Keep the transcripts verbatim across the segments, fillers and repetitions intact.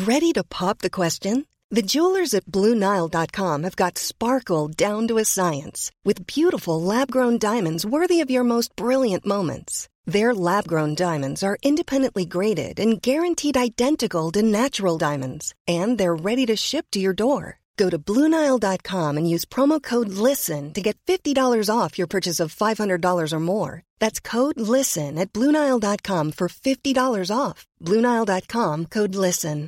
Ready to pop the question? The jewelers at Blue Nile dot com have got sparkle down to a science with beautiful lab-grown diamonds worthy of your most brilliant moments. Their lab-grown diamonds are independently graded and guaranteed identical to natural diamonds, and they're ready to ship to your door. Go to Blue Nile dot com and use promo code LISTEN to get fifty dollars off your purchase of five hundred dollars or more. That's code LISTEN at Blue Nile dot com for fifty dollars off. Blue Nile dot com, code LISTEN.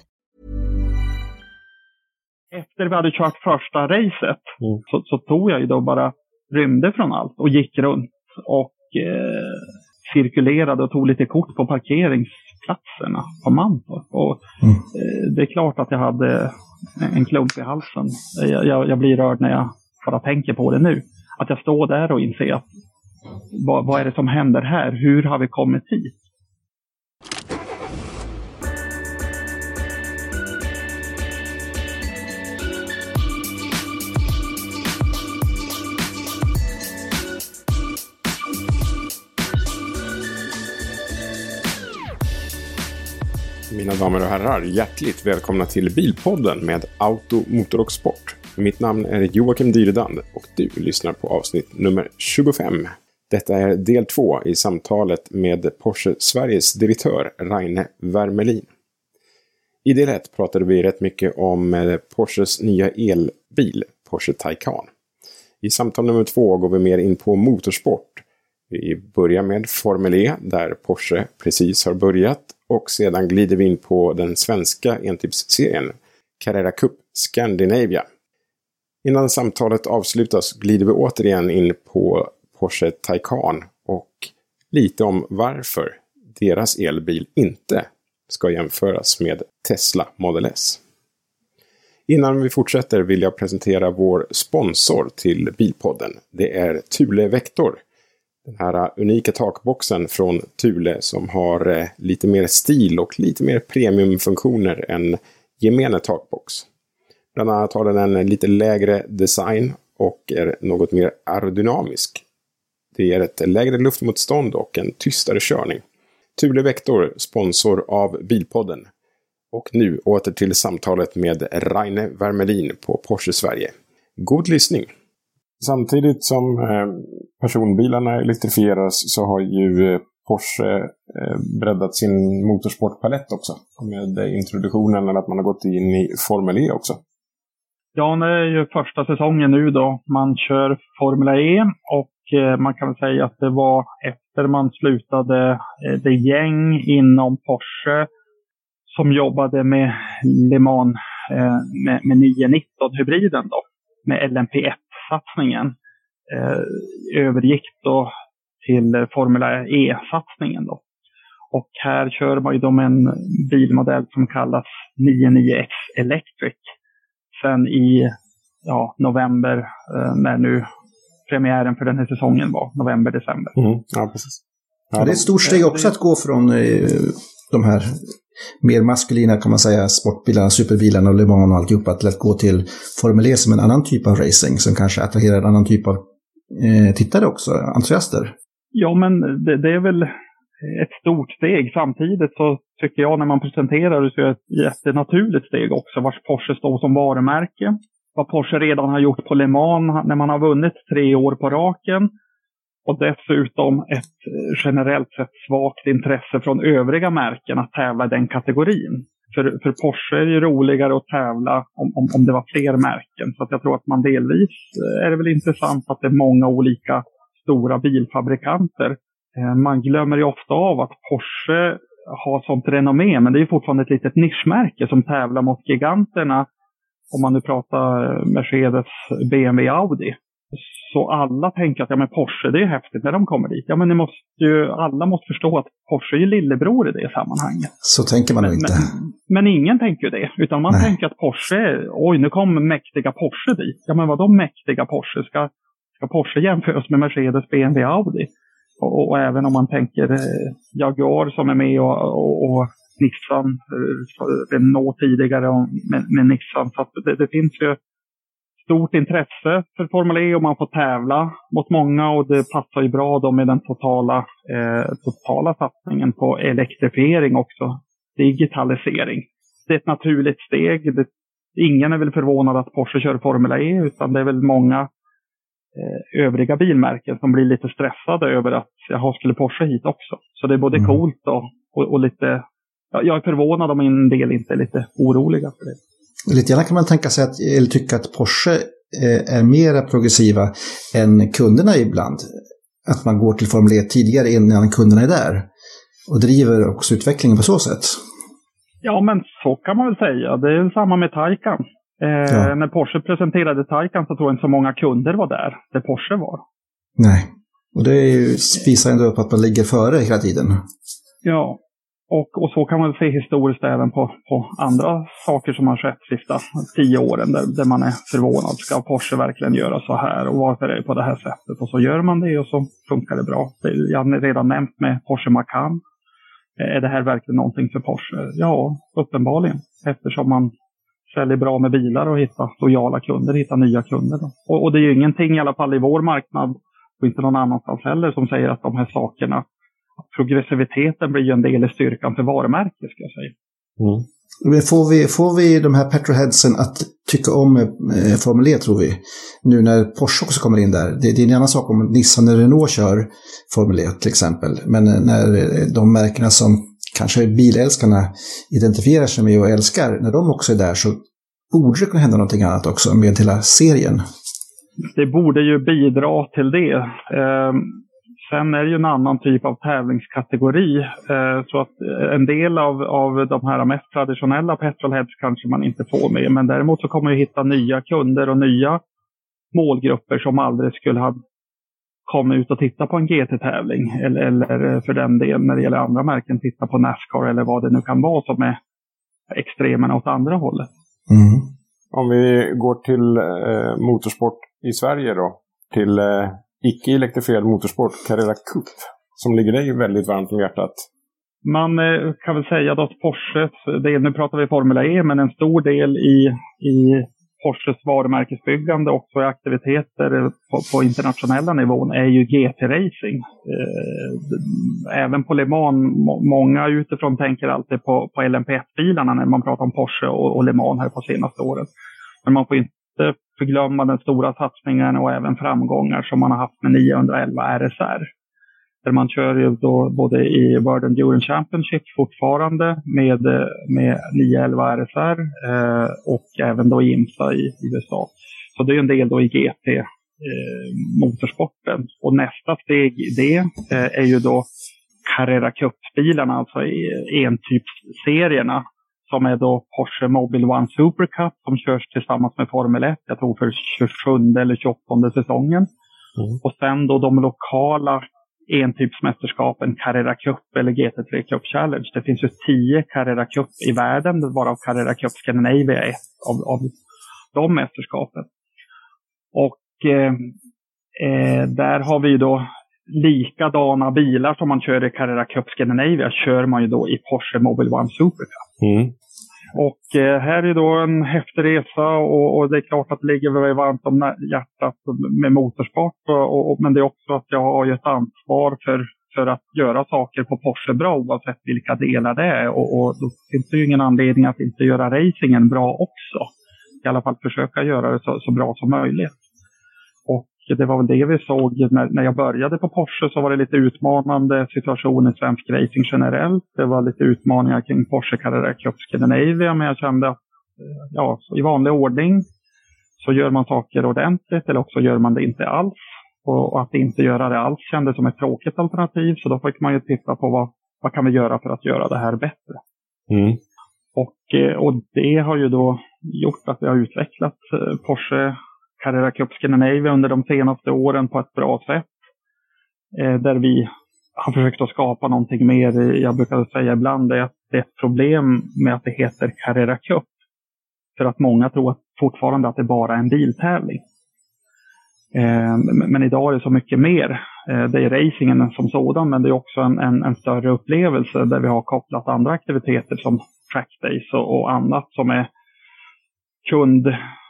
Efter vi hade kört första racet mm. så, så tog jag ju då bara rymde från allt och gick runt och eh, cirkulerade och tog lite kort på parkeringsplatserna på Mantorp. Och mm. eh, det är klart att jag hade en klump i halsen. Jag, jag, jag blir rörd när jag bara tänker på det nu. Att jag står där och inser att vad, vad är det som händer här? Hur har vi kommit hit? Mina damer och herrar, hjärtligt välkomna till Bilpodden med Auto, Motor och Sport. Mitt namn är Joakim Dyredand och du lyssnar på avsnitt nummer tjugofem. Detta är del två i samtalet med Porsche Sveriges direktör Raine Wermelin. I del ett pratade vi rätt mycket om Porsches nya elbil, Porsche Taycan. I samtal nummer två går vi mer in på motorsport. Vi börjar med Formel E där Porsche precis har börjat. Och sedan glider vi in på den svenska entypsserien Carrera Cup Scandinavia. Innan samtalet avslutas glider vi återigen in på Porsche Taycan och lite om varför deras elbil inte ska jämföras med Tesla Model S. Innan vi fortsätter vill jag presentera vår sponsor till Bilpodden. Det är Thule Vector. Den här unika takboxen från Thule som har eh, lite mer stil och lite mer premiumfunktioner än gemene takbox. Bland annat har den en lite lägre design och är något mer aerodynamisk. Det ger ett lägre luftmotstånd och en tystare körning. Thule Vector, sponsor av Bilpodden. Och nu åter till samtalet med Raine Wermelin på Porsche Sverige. God lyssning! Samtidigt som eh, personbilarna elektrifieras så har ju eh, Porsche eh, breddat sin motorsportpalett också. Med introduktionen eller att man har gått in i Formel E också. Ja, det är ju första säsongen nu då. Man kör Formel E och eh, man kan säga att det var efter man slutade eh, det gäng inom Porsche som jobbade med Le Mans eh, med, med nio nitton hybriden då. Med L M P ett-satsningen eh, övergick då till Formula E-satsningen då. Och här kör man ju då med en bilmodell som kallas niontionio X Electric. Sen i ja, november eh, när nu premiären för den här säsongen var, november-december. Mm, ja, precis. Ja, det är ett stort steg också att gå från eh, de här mer maskulina kan man säga sportbilarna, superbilarna och Le Mans och alltihopa till att gå till Formel E som en annan typ av racing som kanske attraherar en annan typ av eh, tittare också, entusiaster. Ja, men det, det är väl ett stort steg. Samtidigt så tycker jag när man presenterar det så är det ett jättenaturligt steg också vars Porsche står som varumärke. Vad Porsche redan har gjort på Le Mans när man har vunnit tre år på raken. Och dessutom ett generellt sett svagt intresse från övriga märken att tävla i den kategorin. För, för Porsche är det ju roligare att tävla om, om, om det var fler märken. Så att jag tror att man delvis är det väl intressant att det är många olika stora bilfabrikanter. Man glömmer ju ofta av att Porsche har sånt renommé, men det är ju fortfarande ett litet nischmärke som tävlar mot giganterna. Om man nu pratar Mercedes, B M W, Audi. Så alla tänker att ja, men Porsche, det är häftigt när de kommer dit. Ja, men ni måste ju, alla måste förstå att Porsche är ju lillebror i det sammanhanget. Så tänker man nog inte. Men, men ingen tänker ju det. Utan man Nej. tänker att Porsche, oj nu kommer mäktiga Porsche dit. Ja, men vad de mäktiga Porsche? Ska, ska Porsche jämföras med Mercedes, B M W, Audi? Och, och även om man tänker eh, Jaguar som är med och, och, och Nissan, eh, Renault tidigare och, med, med Nissan. Så att det, det finns ju stort intresse för Formel E och man får tävla mot många och det passar ju bra då med den totala, eh, totala satsningen på elektrifiering också, digitalisering. det är ett naturligt steg. Det, ingen är väl förvånad att Porsche kör Formula E, utan det är väl många eh, övriga bilmärken som blir lite stressade över att jag skulle Porsche hit också. Så det är både mm. coolt och, och, och lite... Ja, jag är förvånad om en del inte är lite oroliga för det. Lite gärna kan man tänka sig att, eller tycka att Porsche eh, är mer progressiva än kunderna ibland. Att man går till Formel ett tidigare innan kunderna är där. Och driver också utvecklingen på så sätt. Ja, men så kan man väl säga. Det är samma med Taycan. Eh, ja. När Porsche presenterade Taycan så tror jag inte så många kunder var där, där Porsche var. Nej, och det är ju, visar ändå upp att man ligger före hela tiden. Ja, och, och så kan man se historiskt även på, på andra saker som har skett de sista tio åren. Där, där man är förvånad. Ska Porsche verkligen göra så här? Och varför är det på det här sättet? Och så gör man det och så funkar det bra. Jag har redan nämnt med Porsche Macan. Är det här verkligen någonting för Porsche? Ja, uppenbarligen. Eftersom man säljer bra med bilar och hittar lojala kunder, hittar nya kunder. Och, och det är ju ingenting i alla fall i vår marknad och inte någon annanstans heller som säger att de här sakerna, progressiviteten blir ju en del i styrkan för varumärket, ska jag säga. Mm. Men får vi, får vi de här petrolheadsen att tycka om eh, Formel E, tror vi? Nu när Porsche också kommer in där. Det, det är en annan sak om Nissan och Renault kör Formel E till exempel. Men när de märkena som kanske bilälskarna identifierar sig med och älskar, när de också är där, så borde det kunna hända någonting annat också med hela serien. Det borde ju bidra till det. Eh, Sen är det ju en annan typ av tävlingskategori. Eh, så att en del av, av de här mest traditionella petrolheads kanske man inte får med. Men däremot så kommer vi hitta nya kunder och nya målgrupper som aldrig skulle ha kommit ut och titta på en G T-tävling. Eller, eller för den delen när det gäller andra märken titta på NASCAR eller vad det nu kan vara som är extremerna åt andra hållet. Mm. Om vi går till eh, motorsport i Sverige då. Till... Eh... icke-elektrifierad motorsport, Carrera Cup, som ligger dig väldigt varmt om hjärtat. Man eh, kan väl säga då att Porsche, det, nu pratar vi Formula E, men en stor del i, i Porsches varumärkesbyggande och också aktiviteter på, på internationella nivån är ju G T-racing. Eh, även på Le Mans, må, många utifrån tänker alltid på, på L M P ett-bilarna när man pratar om Porsche och, och Le Mans här på senaste åren. Men man får inte förglömma den stora satsningen och även framgångar som man har haft med niohundraelva R S R. Där man kör ju då både i World Endurance Championship fortfarande med, med niohundraelva R S R eh, och även då i IMSA i U S A. Så det är en del då i G T eh, motorsporten. Och nästa steg i det eh, är ju då Carrera Cup-bilarna, alltså entypsserierna. Som är då Porsche Mobile One Super Cup som körs tillsammans med Formel ett. Jag tror för tjugosjunde eller tjugoåttonde säsongen. Mm. Och sen då de lokala entypsmästerskapen Carrera Cup eller G T tre Cup Challenge. Det finns ju tio Carrera Cup i världen, varav Carrera Cup Scandinavia är ett av, av de mästerskapen. Och eh, eh, där har vi då likadana bilar som man kör i Carrera Cup Scandinavia kör man ju då i Porsche Mobile One Super Cup. Mm. Och eh, här är då en häftig resa och, och det är klart att det ligger väldigt varmt om hjärtat med motorsport. Och, och, men det är också att jag har ju ett ansvar för, för att göra saker på Porsche bra oavsett vilka delar det är. Och, och då finns det ju ingen anledning att inte göra racingen bra också. I alla fall försöka göra det så, så bra som möjligt. Och det var väl det vi såg när, när jag började på Porsche, så var det lite utmanande situation i svensk racing generellt. Det var lite utmaningar kring Porsche Carrera Cup Scandinavia, men jag kände att ja, i vanlig ordning så gör man saker ordentligt eller också gör man det inte alls. Och, och att inte göra det alls kändes som ett tråkigt alternativ, så då fick man ju titta på vad, vad kan vi göra för att göra det här bättre. Mm. Och, och det har ju då gjort att vi har utvecklat Porsche Carrera Cup Scandinavia under de senaste åren på ett bra sätt. Eh, där vi har försökt att skapa någonting mer. Jag brukar säga ibland att det är ett problem med att det heter Carrera Cup. För att många tror att fortfarande att det bara är en biltävling. Eh, men, men idag är det så mycket mer. Eh, det är racingen som sådan, men det är också en, en, en större upplevelse där vi har kopplat andra aktiviteter som trackdays och, och annat som är kund...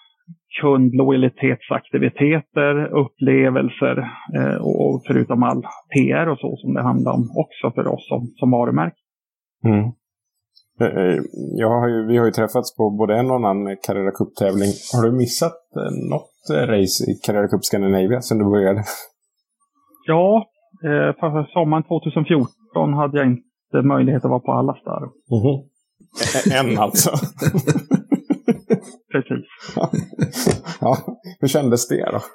kundlojalitetsaktiviteter, upplevelser eh, och förutom all P R och så som det handlar om också för oss som, som varumärke. Mm. Jag har ju, vi har ju träffats på både en och annan Carrera Cup-tävling. Har du missat något race i Carrera Cup Scandinavia sen du började? Ja, för sommaren tjugohundrafjorton hade jag inte möjlighet att vara på alla där. Mm-hmm. En alltså. Precis. Ja. Ja, hur kändes det då?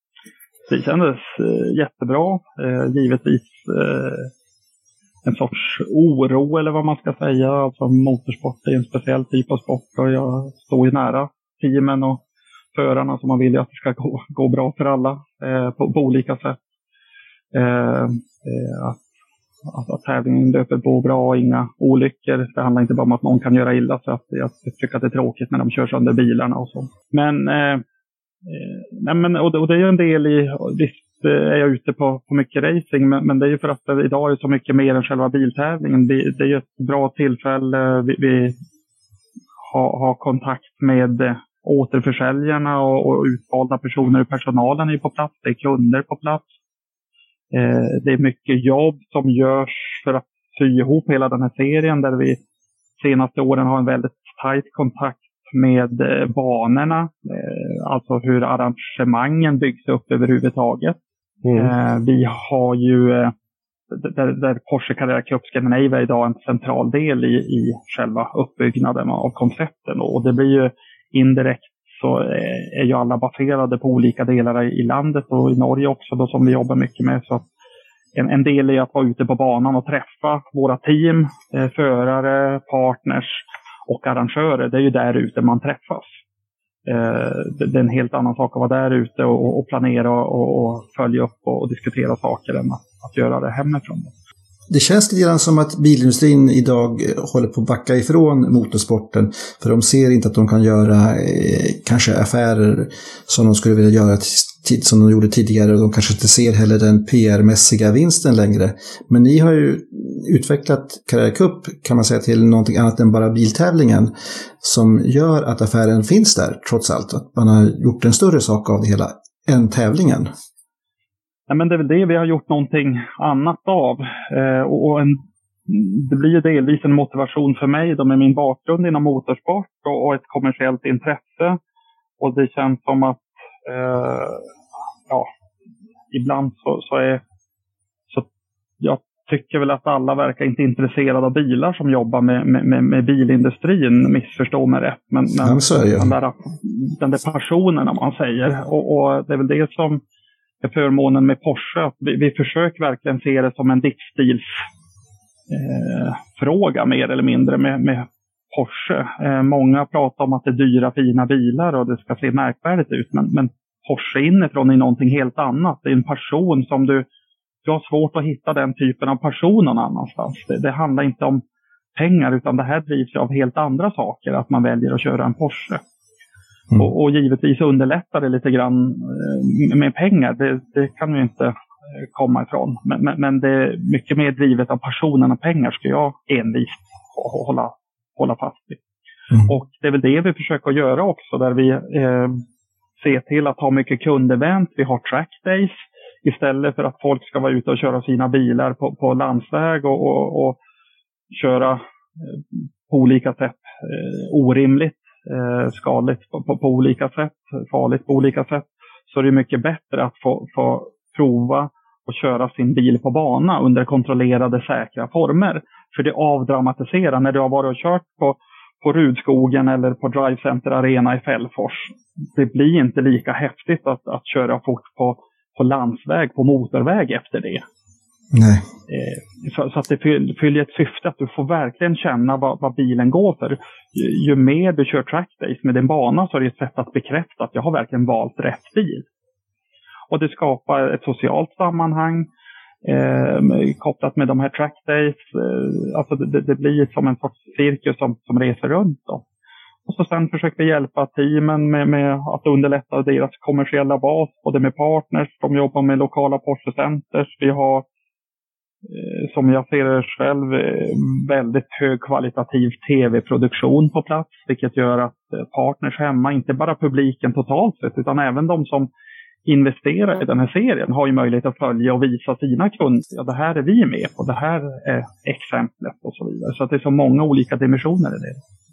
Det kändes eh, jättebra. Eh, givetvis eh, en sorts oro eller vad man ska säga. Alltså motorsport är en speciell typ av sport och jag står ju nära teamen och förarna som man vill att det ska gå, gå bra för alla eh, på, på olika sätt. Eh, eh, att, att, att tävlingen löper på bra, inga olyckor. Det handlar inte bara om att någon kan göra illa, så att jag tycker att det är tråkigt när de kör sönder bilarna och så. Men, eh, eh, nej, men och, det, och det är ju en del i, visst är jag ute på, på mycket racing, men, men det är ju för att det, idag är det så mycket mer än själva biltävlingen. Det, det är ju ett bra tillfälle. Vi, vi har, har kontakt med eh, återförsäljarna och, och utvalda personer i personalen är på plats. Det är kunder på plats. Eh, det är mycket jobb som görs för att sy ihop hela den här serien, där vi senaste åren har en väldigt tajt kontakt med eh, banorna. Eh, alltså hur arrangemangen byggs upp överhuvudtaget. Mm. Eh, vi har ju eh, där, där Porsche Carrera Cup Scandinavia idag en central del i, i själva uppbyggnaden av koncepten, och det blir ju indirekt så är ju alla baserade på olika delar i landet och i Norge också då, som vi jobbar mycket med. Så en, en del är att vara ute på banan och träffa våra team, eh, förare, partners och arrangörer. Det är ju där ute man träffas. Eh, det, det är en helt annan sak att vara där ute och, och planera och, och följa upp och, och diskutera saker än att, att göra det hemifrån. Det känns lite grann som att bilindustrin idag håller på att backa ifrån motorsporten, för de ser inte att de kan göra eh, kanske affärer som de skulle vilja göra t- som de gjorde tidigare, och de kanske inte ser heller den P R-mässiga vinsten längre. Men ni har ju utvecklat Carrera Cup, kan man säga, till någonting annat än bara biltävlingen, som gör att affären finns där trots allt. Att man har gjort en större sak av det hela än tävlingen. Ja, men det är väl det vi har gjort någonting annat av. Eh, och, och en, det blir ju delvis en motivation för mig då, med min bakgrund inom motorsport och, och ett kommersiellt intresse. Och det känns som att eh, ja, ibland så, så är så jag tycker väl att alla verkar inte intresserade av bilar som jobbar med, med, med, med bilindustrin, missförstå mig rätt. Men, men den, där, den där passionen, om man säger. Och, och det är väl det som är förmånen med Porsche. Att vi, vi försöker verkligen se det som en livsstilsfråga eh, mer eller mindre med, med Porsche. Eh, många pratar om att det är dyra fina bilar och det ska se märkvärdigt ut. Men, men Porsche inifrån är någonting helt annat. Det är en passion som du, du har svårt att hitta den typen av passion någon annanstans. Det, det handlar inte om pengar, utan det här drivs av helt andra saker. Att man väljer att köra en Porsche. Mm. Och, och givetvis underlättar det lite grann med pengar. Det, det kan ju inte komma ifrån. Men, men, men det är mycket mer drivet av passionen och pengar, ska jag envist hålla, hålla fast vid. Mm. Och det är väl det vi försöker göra också, där vi eh, ser till att ha mycket kundevent. Vi har track days istället för att folk ska vara ute och köra sina bilar på, på landsväg och, och, och köra eh, på olika sätt eh, orimligt. Eh, skadligt på, på, på olika sätt, farligt på olika sätt, så är det mycket bättre att få, få prova och köra sin bil på bana under kontrollerade, säkra former. För det avdramatiserar när du har varit och kört på, på Rudskogen eller på Drive Center Arena i Fällfors. Det blir inte lika häftigt att, att köra fort på, på landsväg, på motorväg efter det. Nej. Eh, så, så att det fyller ett syfte att du får verkligen känna vad, vad bilen går för. Ju, ju mer du kör track days med din bana, så är det ett sätt att bekräfta att jag har verkligen valt rätt bil. Och det skapar ett socialt sammanhang eh, kopplat med de här track days. Eh, alltså det, det blir som en sorts cirkus som, som reser runt då. Och så sen försöker vi hjälpa teamen med, med att underlätta deras kommersiella bas, både med partners, de jobbar med lokala Porsche Centers. Vi har, som jag ser det själv, väldigt högkvalitativ tv-produktion på plats, vilket gör att partners hemma, inte bara publiken totalt sett, utan även de som investerar i den här serien har ju möjlighet att följa och visa sina kunder. Ja, det här är vi med på. Det här är exemplet och så vidare. Så att det är så många olika dimensioner i det.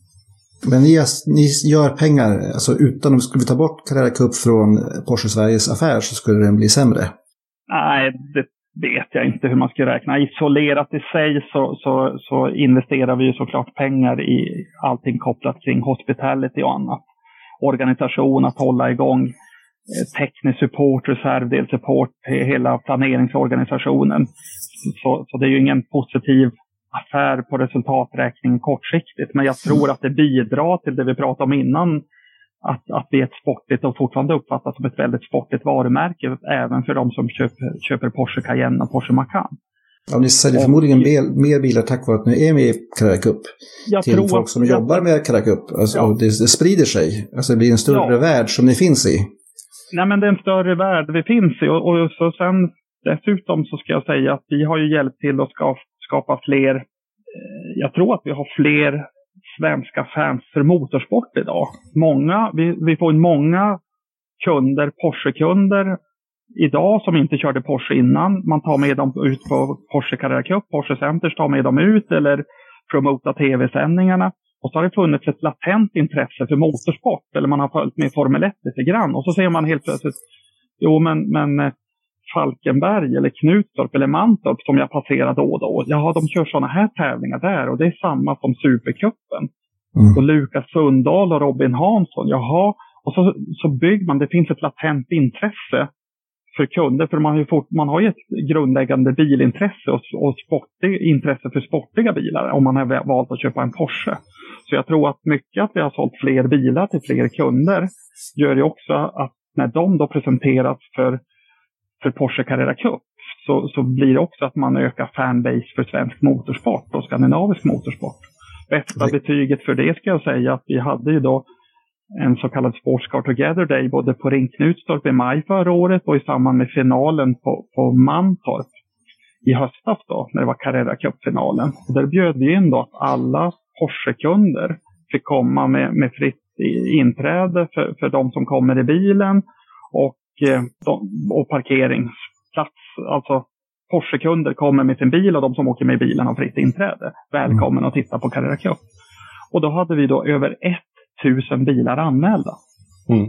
Men ni, ni gör pengar, alltså utan om vi skulle ta bort Carrera Cup från Porsche Sveriges affär så skulle den bli sämre? Nej, det vet jag inte hur man ska räkna. Isolerat i sig så, så, så investerar vi ju såklart pengar i allting kopplat kring hospitality och annat. Organisation, att hålla igång teknisk support, reservdelsupport, hela planeringsorganisationen. Så, så det är ju ingen positiv affär på resultaträkningen kortsiktigt. Men jag tror att det bidrar till det vi pratade om innan. Att, att vi är ett sportigt och fortfarande uppfattas som ett väldigt sportigt varumärke. Även för de som köper, köper Porsche Cayenne och Porsche Macan. Ja, ni säljer och, förmodligen mer, mer bilar tack vare att ni är med i Carrera Cup. Till folk som jag, jobbar med Carrera Cup. Alltså, ja. det, det sprider sig. Alltså det blir en större ja. värld som ni finns i. Nej, men det är en större värld vi finns i. Och, och så sen dessutom så ska jag säga att vi har ju hjälpt till att skapa, skapa fler. Eh, jag tror att vi har fler svenska fans för motorsport idag. Många, vi, vi får många kunder, Porsche-kunder idag som inte körde Porsche innan. Man tar med dem ut på Porsche Carrera Cup, Porsche Centers tar med dem ut eller promota tv-sändningarna. Och så har det funnits ett latent intresse för motorsport. Eller man har följt med Formel ett lite grann. Och så ser man helt plötsligt, jo men, men Falkenberg eller Knutstorp eller Mantorp som jag passerar då och då. Ja, de kör sådana här tävlingar där. Och det är samma som Supercupen. Mm. Och Lukas Sundahl och Robin Hansson. Jaha. Och så, så bygger man, det finns ett latent intresse för kunder. För man har ju, fort, man har ju ett grundläggande bilintresse och, och sportig, intresse för sportiga bilar. Om man har valt att köpa en Porsche. Så jag tror att mycket att vi har sålt fler bilar till fler kunder gör ju också att när de då presenteras för, för Porsche Carrera Cup så, så blir det också att man ökar fanbase för svensk motorsport och skandinavisk motorsport. Bästa betyget för det ska jag säga att vi hade ju då en så kallad Sports Car Together Day både på Ring Knutstorp i maj förra året och i samband med finalen på, på Mantorp i höstas då när det var Carrera Cup-finalen. Och där bjöd vi in då att alla Porsche-kunder fick komma med, med fritt inträde för, för de som kommer i bilen och, eh, de, och parkeringsplats. Alltså Porsche-kunder kommer med sin bil och de som åker med bilen har fritt inträde. Välkommen att titta på Carrera Cup. Och då hade vi då över tusen bilar anmälda. Mm.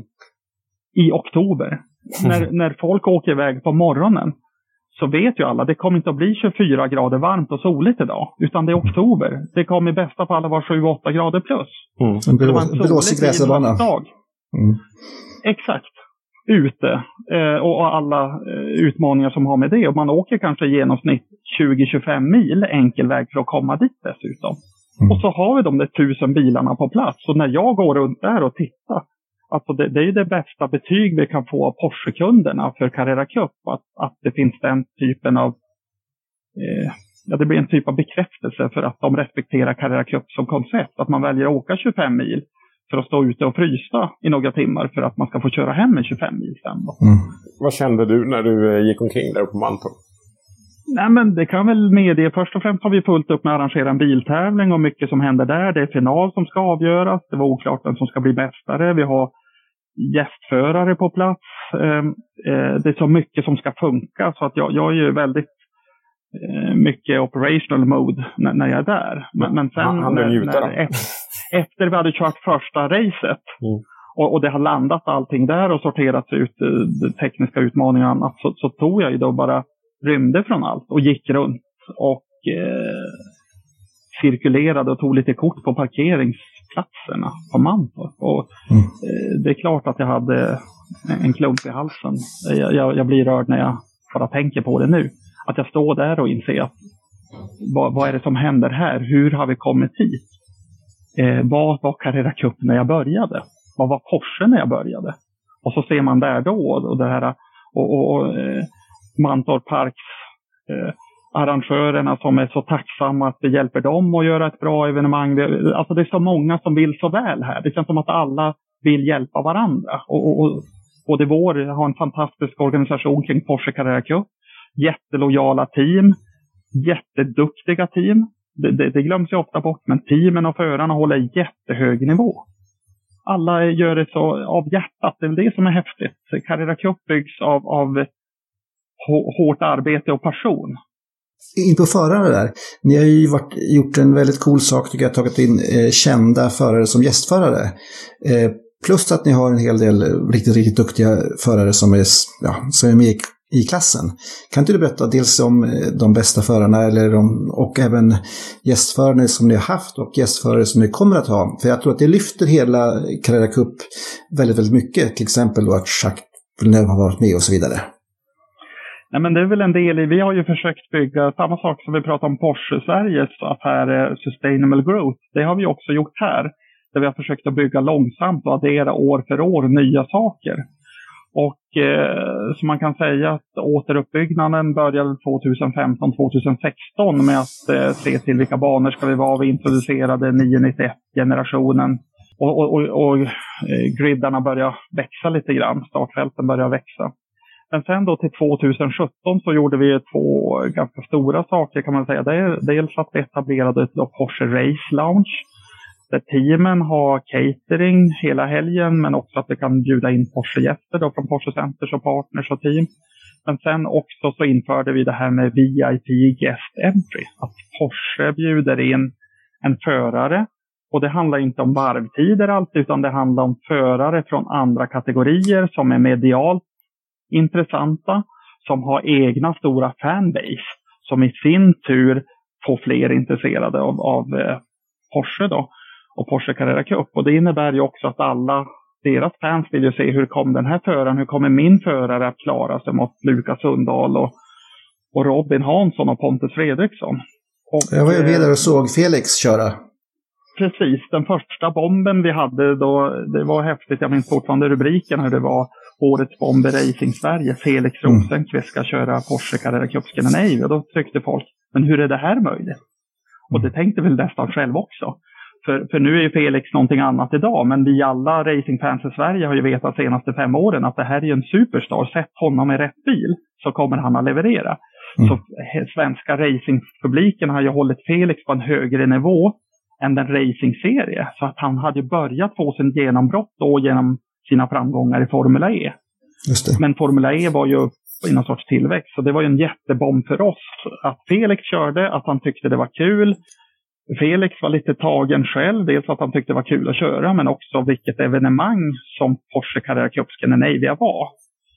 I oktober. Mm. När, när folk åker iväg på morgonen så vet ju alla, det kommer inte att bli tjugofyra grader varmt och soligt idag. Utan det är oktober. Det kommer i bästa fall att vara sju åtta grader plus. Mm. En blåsig gräsbana. Mm. Exakt. Ute. Eh, och alla eh, utmaningar som har med det. Och man åker kanske i genomsnitt tjugo till tjugofem mil enkel väg för att komma dit dessutom. Mm. Och så har vi de där tusen bilarna på plats. Och när jag går runt där och tittar. Alltså det, det är ju det bästa betyg vi kan få av Porsche-kunderna för Carrera Cup. Att, att det finns den typen av... Eh, ja, det blir en typ av bekräftelse för att de respekterar Carrera Cup som koncept. Att man väljer att åka tjugofem mil för att stå ute och frysa i några timmar för att man ska få köra hem med tjugofem mil sen. Mm. Vad kände du när du gick omkring där på Mantorp? Nej, men det kan väl medge. Först och främst har vi fullt upp med att arrangera en biltävling och mycket som händer där. Det är final som ska avgöras. Det var oklart vem som ska bli mästare. Vi har gästförare på plats. Det är så mycket som ska funka så att jag, jag är ju väldigt mycket operational mode när, när jag är där. Men, men sen han, han när, när, efter, efter vi hade kört första racet mm. och, och det har landat allting där och sorterats ut tekniska utmaningar och annat så, så tog jag ju då bara rymde från allt och gick runt och eh, cirkulerade och tog lite kort på parkeringsplatserna på Mantorp. Och mm. eh, det är klart att jag hade en klump i halsen. Jag, jag, jag blir rörd när jag bara tänker på det nu. Att jag står där och inser att vad, vad är det som händer här? Hur har vi kommit hit? Eh, vad var Carrera Cup när jag började? Vad var Porsche när jag började? Och så ser man där då och det här och, och, och eh, Mantorp Parks eh, arrangörerna som är så tacksamma att vi hjälper dem att göra ett bra evenemang. Alltså det är så många som vill så väl här. Det känns som att alla vill hjälpa varandra. Och, och, och, och det vår har en fantastisk organisation kring Porsche Carrera Cup. Jättelojala team. Jätteduktiga team. Det, det, det glöms ju ofta bort. Men teamen och förarna håller jättehög nivå. alla gör det så av hjärtat. Det är det som är häftigt. Carrera Cup byggs av, av hårt arbete och passion. In på förare där. Ni har ju varit, gjort en väldigt cool sak, tycker jag, tagit in eh, kända förare som gästförare. Eh, plus att ni har en hel del riktigt, riktigt duktiga förare som är, ja, som är med i, i klassen. Kan inte du berätta dels om de bästa förarna eller de, och även gästförare som ni har haft och gästförare som ni kommer att ha? För jag tror att det lyfter hela Carrera Cup väldigt, väldigt mycket. Till exempel då att Jacques Villeneuve har varit med och så vidare. Nej, men det är väl en del i, vi har ju försökt bygga samma sak som vi pratar om Porsche Sveriges affär Sustainable Growth. Det har vi också gjort här. Där vi har försökt att bygga långsamt och addera år för år nya saker. Och eh, så man kan säga att återuppbyggnaden började tjugohundrafemton tjugohundrasexton med att eh, se till vilka banor ska vi vara. Vi introducerade nio nittioett-generationen. Och, och, och, och eh, griddarna börjar växa lite grann. Startfälten börjar växa. Men sen då till tjugosjutton så gjorde vi två ganska stora saker kan man säga. Dels att vi etablerade ett Porsche Race Lounge. Där teamen har catering hela helgen, men också att vi kan bjuda in Porsche-gäster då från Porsche Centers och partners och team. Men sen också så införde vi det här med V I P Guest Entry. Att Porsche bjuder in en förare. Och det handlar inte om varvtider alltid, utan det handlar om förare från andra kategorier som är medialt intressanta, som har egna stora fanbase, som i sin tur får fler intresserade av, av eh, Porsche då, och Porsche Carrera Cup. Och det innebär ju också att alla deras fans vill ju se hur kom den här föraren, hur kommer min förare att klara sig mot Lukas Sundahl och, och Robin Hansson och Pontus Fredriksson. Och, jag var ju med där och såg Felix köra. Precis, den första bomben vi hade då, det var häftigt, jag minns fortfarande rubriken hur det var: årets bomb i Racing Sverige, Felix Rosenqvist ska köra Porsche Carrera Cup Scandinavia. Och då tyckte folk, men hur är det här möjligt? Och det tänkte väl nästan själv också. För, för nu är ju Felix någonting annat idag, men vi alla racingfans i Sverige har ju vetat de senaste fem åren att det här är en superstar. Sätt honom i rätt bil så kommer han att leverera. Mm. Så svenska racingpubliken har ju hållit Felix på en högre nivå än den racingserie. Så att han hade börjat få sin genombrott då genom sina framgångar i Formula E. Just det. Men Formula E var ju i någon sorts tillväxt. Så det var ju en jättebomb för oss. Att Felix körde, att han tyckte det var kul. Felix var lite tagen själv. Dels att han tyckte det var kul att köra, men också vilket evenemang som Porsche Carrera Cup Scandinavia var.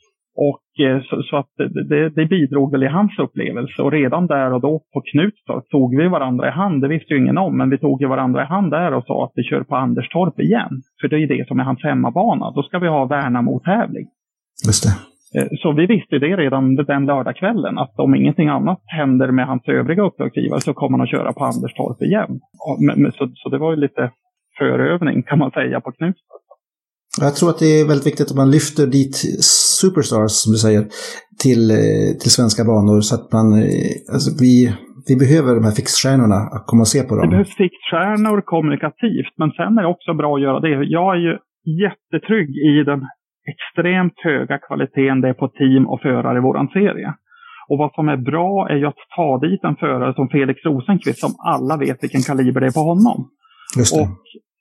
Och så, så att det, det bidrog väl i hans upplevelse. Och redan där och då på Knutstorp tog vi varandra i hand. Det visste ju ingen om, men vi tog ju varandra i hand där och sa att vi kör på Anderstorp igen. För det är det som är hans hemmabana. Då ska vi ha Värnamo-tävling. Just det. Så vi visste det redan den lördagskvällen, att om ingenting annat händer med hans övriga uppdragsgivare så kommer han att köra på Anderstorp igen. Så, så det var ju lite förövning kan man säga på Knutstorp. Jag tror att det är väldigt viktigt att man lyfter dit superstars, som du säger, till, till svenska banor så att man, alltså vi, vi behöver de här fixstjärnorna att komma och se på dem. Det behövs fixstjärnor kommunikativt, men sen är det också bra att göra det. Jag är ju jättetrygg i den extremt höga kvaliteten det är på team och förare i våran serie. Och vad som är bra är ju att ta dit en förare som Felix Rosenqvist som alla vet vilken kaliber det är på honom. Just det. Och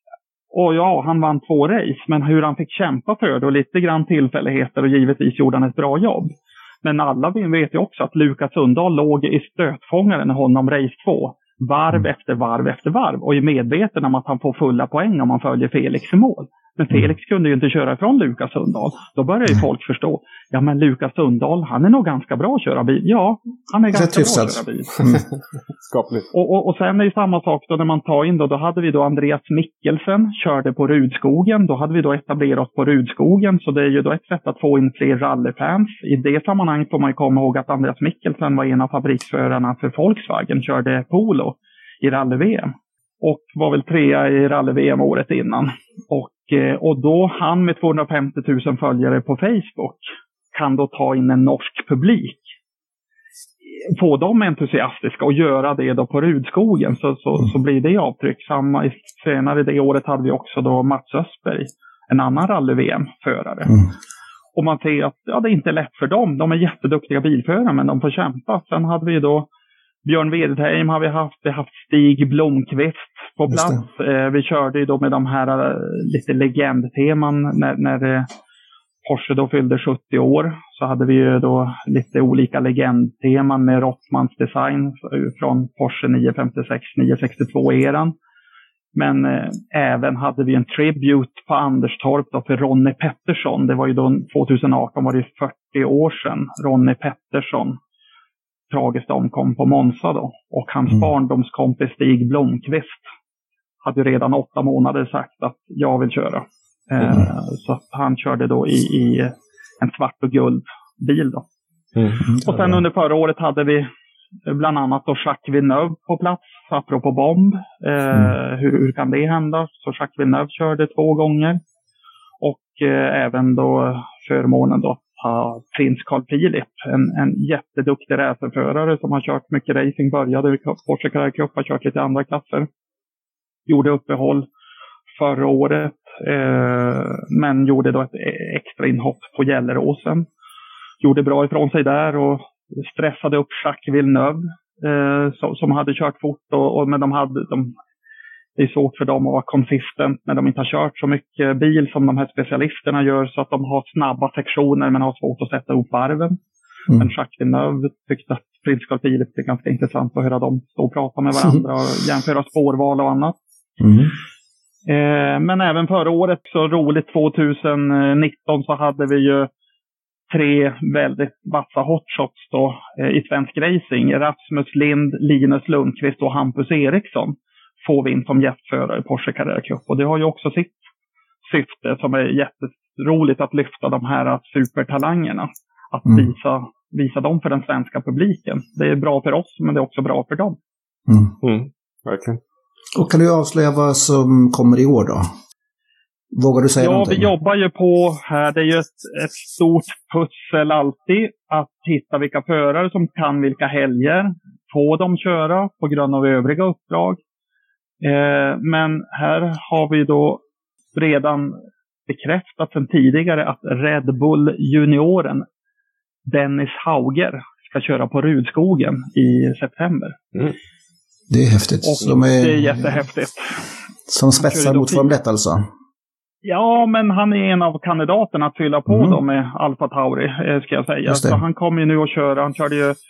Och ja, han vann två race, men hur han fick kämpa för det och lite grann tillfälligheter och givetvis gjorde han ett bra jobb. Men alla vet ju också att Lukas Sundahl låg i stötfångaren honom race två, varv mm. efter varv efter varv och är medveten om att han får fulla poäng om man följer Felix i mål. Men Felix kunde ju inte köra ifrån Lukas Sundahl. Då börjar ju folk förstå, ja men Lukas Sundahl, han är nog ganska bra att köra bil. Ja, han är ganska bra att köra bil. Mm. Skapligt. Och, och, och sen är det samma sak då när man tar in då, då hade vi då Andreas Mikkelsen, körde på Rudskogen. Då hade vi då etablerat oss på Rudskogen, så det är ju då ett sätt att få in fler rallyfans. I det sammanhanget får man ju komma ihåg att Andreas Mikkelsen var en av fabriksförarna för Volkswagen, körde Polo i rally-V M. Och var väl trea i rally-V M året innan. Och Och då han med tvåhundrafemtio tusen följare på Facebook kan då ta in en norsk publik. Få dem entusiastiska och göra det då på Rudskogen så, så, så blir det avtryck. Samma, senare det året hade vi också då Mats Östberg, en annan rally-V M-förare. Mm. Och man ser att ja, det är inte lätt för dem. De är jätteduktiga bilförare men de får kämpa. Sen hade vi då Björn Wedheim har vi haft. Vi har haft Stig Blomqvist på plats. Eh, vi körde ju då med de här uh, lite legendteman när, när uh, Porsche då fyllde sjuttio år. Så hade vi ju då lite olika legendteman med Rottmans design från Porsche nio femtiosex nio sextiotvå-eran. Men eh, även hade vi en tribute på Anderstorp då för Ronnie Pettersson. Det var ju då tjugoarton, var det fyrtio år sedan Ronnie Pettersson tragiskt omkom på Monza då. Och hans mm. barndomskompis Stig Blomqvist hade redan åtta månader sagt att jag vill köra. Mm. Eh, så att han körde då i, i en svart och guld bil då. Mm. Och sen under förra året hade vi bland annat då Jacques Villeneuve på plats, apropå bomb. Eh, mm. hur, hur kan det hända? Så Jacques Villeneuve körde två gånger. Och eh, även då förmånen då ha prins Carl Philip, en, en jätteduktig racerförare som har kört mycket racing, började i Porsche Carrera Cup, har kört lite andra klasser. Gjorde uppehåll förra året, eh, men gjorde då ett extra inhopp på Gelleråsen. Gjorde bra ifrån sig där och stressade upp Jacques Villeneuve eh, som, som hade kört fort. Och, och, men de hade, de, det är svårt för dem att vara konsistent när de inte har kört så mycket bil som de här specialisterna gör. Så att de har snabba sektioner men har svårt att sätta upp varven. Mm. Men Jacques Villeneuve tyckte att prins Carl Philip är ganska intressant att höra dem stå och prata med varandra och jämföra spårval och annat. Mm. Eh, men även förra året, så roligt tjugonitton, så hade vi ju tre väldigt vassa hotshots då eh, i svensk racing. Rasmus Lind, Linus Lundqvist och Hampus Eriksson får vi in som gästförare i Porsche Carrera Cup. Och det har ju också sitt syfte som är jätteroligt, att lyfta de här supertalangerna. Att mm. visa, visa dem för den svenska publiken. Det är bra för oss, men det är också bra för dem. Mm. Mm. Verkligen. Och kan du avslöja vad som kommer i år då? Vågar du säga ja, någonting? Ja, vi jobbar ju på här. Det är ju ett, ett stort pussel alltid att hitta vilka förare som kan vilka helger. Få dem köra på grund av övriga uppdrag. Eh, men här har vi då redan bekräftat sedan tidigare att Red Bull junioren Dennis Hauger ska köra på Rudskogen i september. Mm. Det är häftigt. Och De är, det är jättehäftigt. Som spetsar mot Formel ett alltså? Ja, men han är en av kandidaterna att fylla på mm. dem med Alfa Tauri, ska jag säga. Så han kommer ju nu att köra. Han körde ju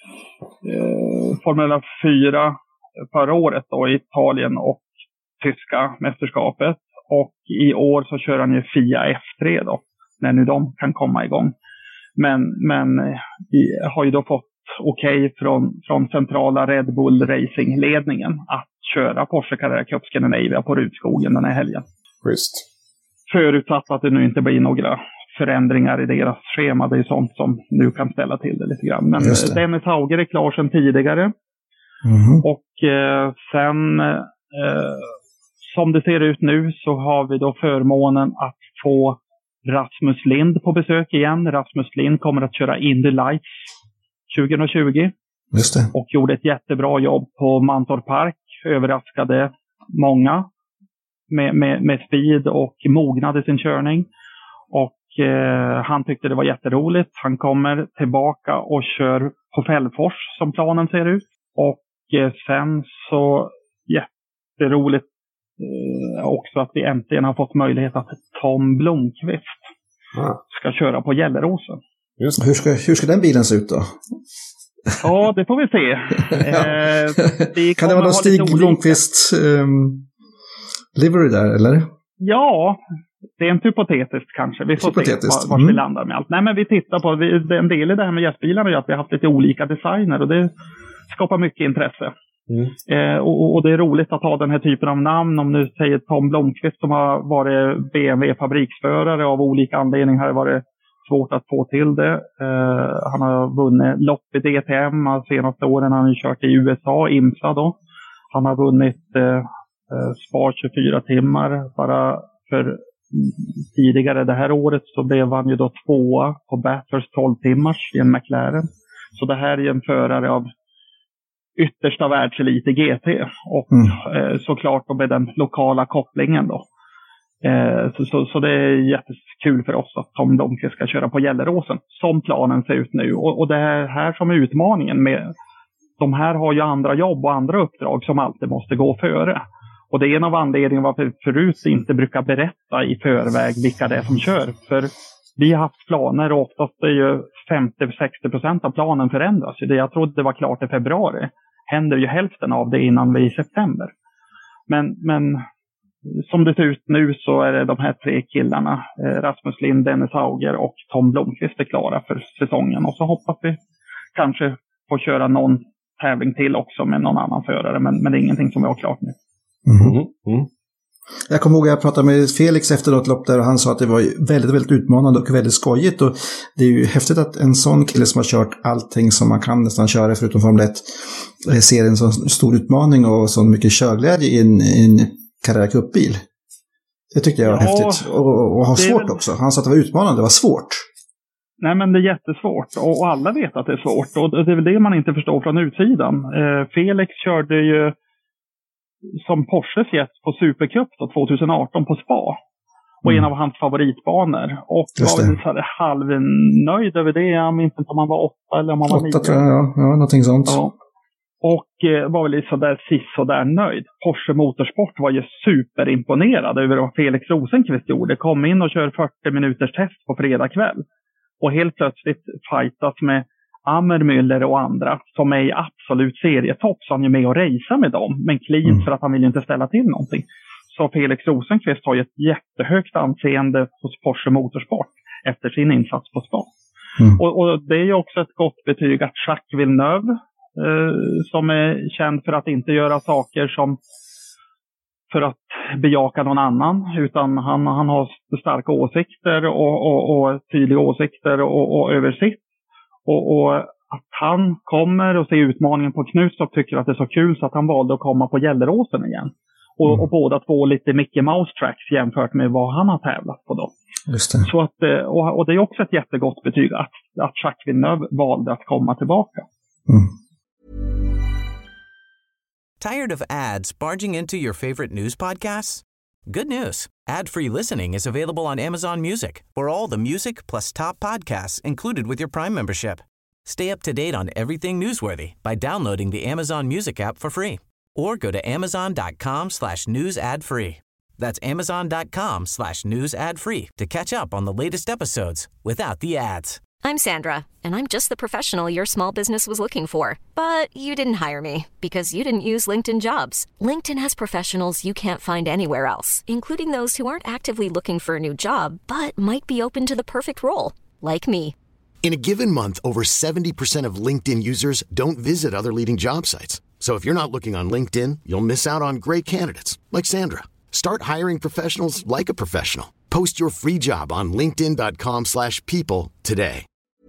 eh, Formel fyra förra året då i Italien och tyska mästerskapet. Och i år så kör han ju Fia F tre då, när nu de kan komma igång. Men, men vi har ju då fått okej okay från, från centrala Red Bull Racing-ledningen att köra Porsche Carrera Cup Scandinavia på Rudskogen den här helgen. Just. Förutsatt att det nu inte blir några förändringar i deras schema. Det är sånt som nu kan ställa till det lite grann. Men Dennis Hauger är klar sedan tidigare. Mm. Och eh, sen eh, som det ser ut nu så har vi då förmånen att få Rasmus Lind på besök igen. Rasmus Lind kommer att köra Indy Lights tjugohundratjugo. Just det. Och gjorde ett jättebra jobb på Mantorp Park. Överraskade många med, med, med speed och mognade sin körning. Och eh, han tyckte det var jätteroligt. Han kommer tillbaka och kör på Fällfors som planen ser ut. Och eh, sen så jätteroligt eh, också att vi äntligen har fått möjlighet att Tom Blomqvist ah. ska köra på Gelleråsen. Just. Hur, ska, hur ska den bilen se ut då? Ja, det får vi se. Eh, vi kan det vara någon Stig Blomqvist um, livery där, eller? Ja, det är inte hypotetiskt kanske. Vi får se var, var mm. vi landar med allt. Nej, men vi tittar på, vi, en del i det här med gästbilarna är att vi har haft lite olika designer och det skapar mycket intresse. Mm. Eh, och, och det är roligt att ha den här typen av namn. Om nu säger Tom Blomqvist som har varit B M W-fabriksförare av olika anledningar, har varit svårt att få till det. Uh, han har vunnit lopp i D T M de senaste åren. Han har kört i U S A, IMSA då. Han har vunnit uh, uh, Spar tjugofyra timmar. Bara för tidigare det här året så blev han ju då tvåa på Bathurst tolv timmars i en McLaren. Så det här är en förare av yttersta världselit i G T. Och mm. uh, såklart då med den lokala kopplingen då. Eh, så, så, så det är jättekul för oss att Tom Blomqvist ska köra på Gelleråsen som planen ser ut nu. Och, och det är här som är utmaningen med de här har ju andra jobb och andra uppdrag som alltid måste gå före. Och det är en av anledningarna varför vi förut inte brukar berätta i förväg vilka det är som kör. För vi har haft planer och oftast är ju femtio till sextio procent av planen förändras. Det jag trodde det var klart i februari händer ju hälften av det innan vi är i september. Men, men som det ser ut nu så är det de här tre killarna, Rasmus Lind, Dennis Auger och Tom Blomqvist är klara för säsongen. Och så hoppas vi kanske få köra någon tävling till också med någon annan förare. Men, men det är ingenting som vi har klart nu. Mm. Mm. Jag kommer ihåg att jag pratade med Felix efter något lopp där och han sa att det var väldigt, väldigt utmanande och väldigt skojigt. Och det är ju häftigt att en sån kille som har kört allting som man kan nästan köra förutom Formel ett ser en så stor utmaning och så mycket körglädje i en, i en Carrera Cup-bil. Det tyckte jag var ja, häftigt. Och, och ha svårt väl... också. Han sa att det var utmanande, det var svårt. Nej, men det är jättesvårt. Och, och alla vet att det är svårt. Och det är väl det man inte förstår från utsidan. Eh, Felix körde ju som Porsches gäst på Supercup då, tjugo arton på Spa. Och mm. en av hans favoritbanor. Och var väl så halvnöjd över det. Jag minns inte om han var åtta eller om han var nio. Åtta tror jag, ja. Ja, någonting sånt. Ja. Och eh, var väl lite sådär sist och där nöjd. Porsche Motorsport var ju superimponerad över vad Felix Rosenqvist gjorde. Kom in och kör fyrtio minuters test på fredag kväll. Och helt plötsligt fightas med Ammer Müller och andra som är i absolut serietopp, så han är med och racea med dem. Men clean mm. för att han vill inte ställa till någonting. Så Felix Rosenqvist har ju ett jättehögt anseende hos Porsche Motorsport efter sin insats på Spa. Mm. Och, och det är ju också ett gott betyg att Jacques Villeneuve, eh, som är känd för att inte göra saker som för att bejaka någon annan, utan han, han har starka åsikter och, och, och tydliga åsikter och, och översikt. Och, och att han kommer och ser utmaningen på Knutstorp tycker att det är så kul så att han valde att komma på Gelleråsen igen. Och, mm. och båda två lite Mickey Mouse tracks jämfört med vad han har tävlat på då. Just det. Så att, och, och det är också ett jättegott betyg att, att Jacques Villeneuve valde att komma tillbaka. Mm. Tired of ads barging into your favorite news podcasts? Good news. Ad-free listening is available on Amazon Music for all the music plus top podcasts included with your Prime membership. Stay up to date on everything newsworthy by downloading the Amazon Music app for free or go to amazon.com slash news ad free. That's amazon.com slash news ad free to catch up on the latest episodes without the ads. I'm Sandra, and I'm just the professional your small business was looking for. But you didn't hire me because you didn't use LinkedIn Jobs. LinkedIn has professionals you can't find anywhere else, including those who aren't actively looking for a new job, but might be open to the perfect role, like me. In a given month, over seventy percent of LinkedIn users don't visit other leading job sites. So if you're not looking on LinkedIn, you'll miss out on great candidates, like Sandra. Start hiring professionals like a professional. Post your free job on linkedin.com slash people today.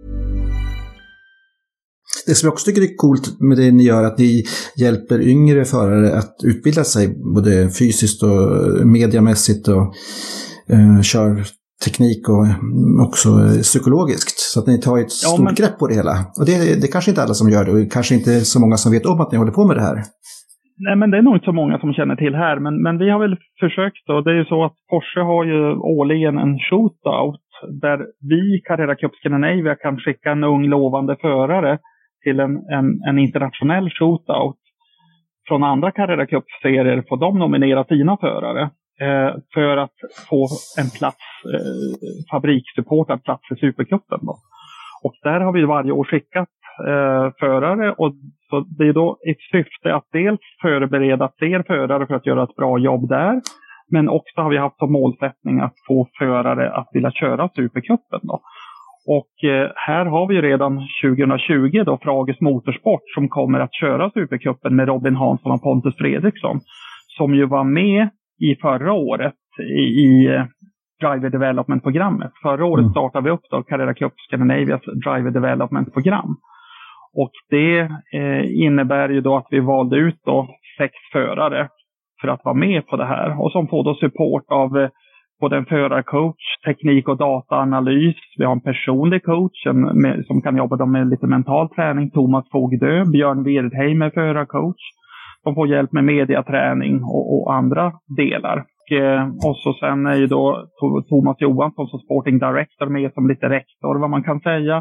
Det som jag också tycker är coolt med det ni gör, att ni hjälper yngre förare att utbilda sig både fysiskt och mediamässigt och uh, kör teknik och också psykologiskt. Så att ni tar ett stort ja, men... grepp på det hela. Och det, det är kanske inte alla som gör det och kanske inte så många som vet om att ni håller på med det här. Nej, men det är nog inte så många som känner till här. Men, men vi har väl försökt då. Det är ju så att Porsche har ju årligen en shootout där vi, Carrera Cup Scandinavia, kan skicka en ung lovande förare till en, en, en internationell shootout. Från andra Carrera Cup-serier får de nominera sina förare eh, för att få en plats, eh, fabrikssupportad plats i Supercupen då. Och där har vi varje år skickat eh, förare, och så det är då ett syfte att dels förbereda fler förare för att göra ett bra jobb där, men också har vi haft som målsättning att få förare att vilja köra Supercupen då. Och eh, här har vi redan tjugohundratjugo då Frages Motorsport som kommer att köra Supercupen med Robin Hansson och Pontus Fredriksson, som ju var med i förra året i, i eh, Driver Development-programmet. Förra året mm. startade vi upp då Carrera Cup Scandinavias Driver Development-program. Och det eh, innebär ju då att vi valde ut då sex förare för att vara med på det här. Och som får då support av eh, både en förarcoach, teknik- och dataanalys. Vi har en personlig coach en, med, som kan jobba med lite mental träning. Thomas Fogdö, Björn Wirdheim är förarcoach. De får hjälp med mediaträning och, och andra delar. Och, eh, och så sen är ju då Thomas Johansson som sporting director med som lite rektor, vad man kan säga.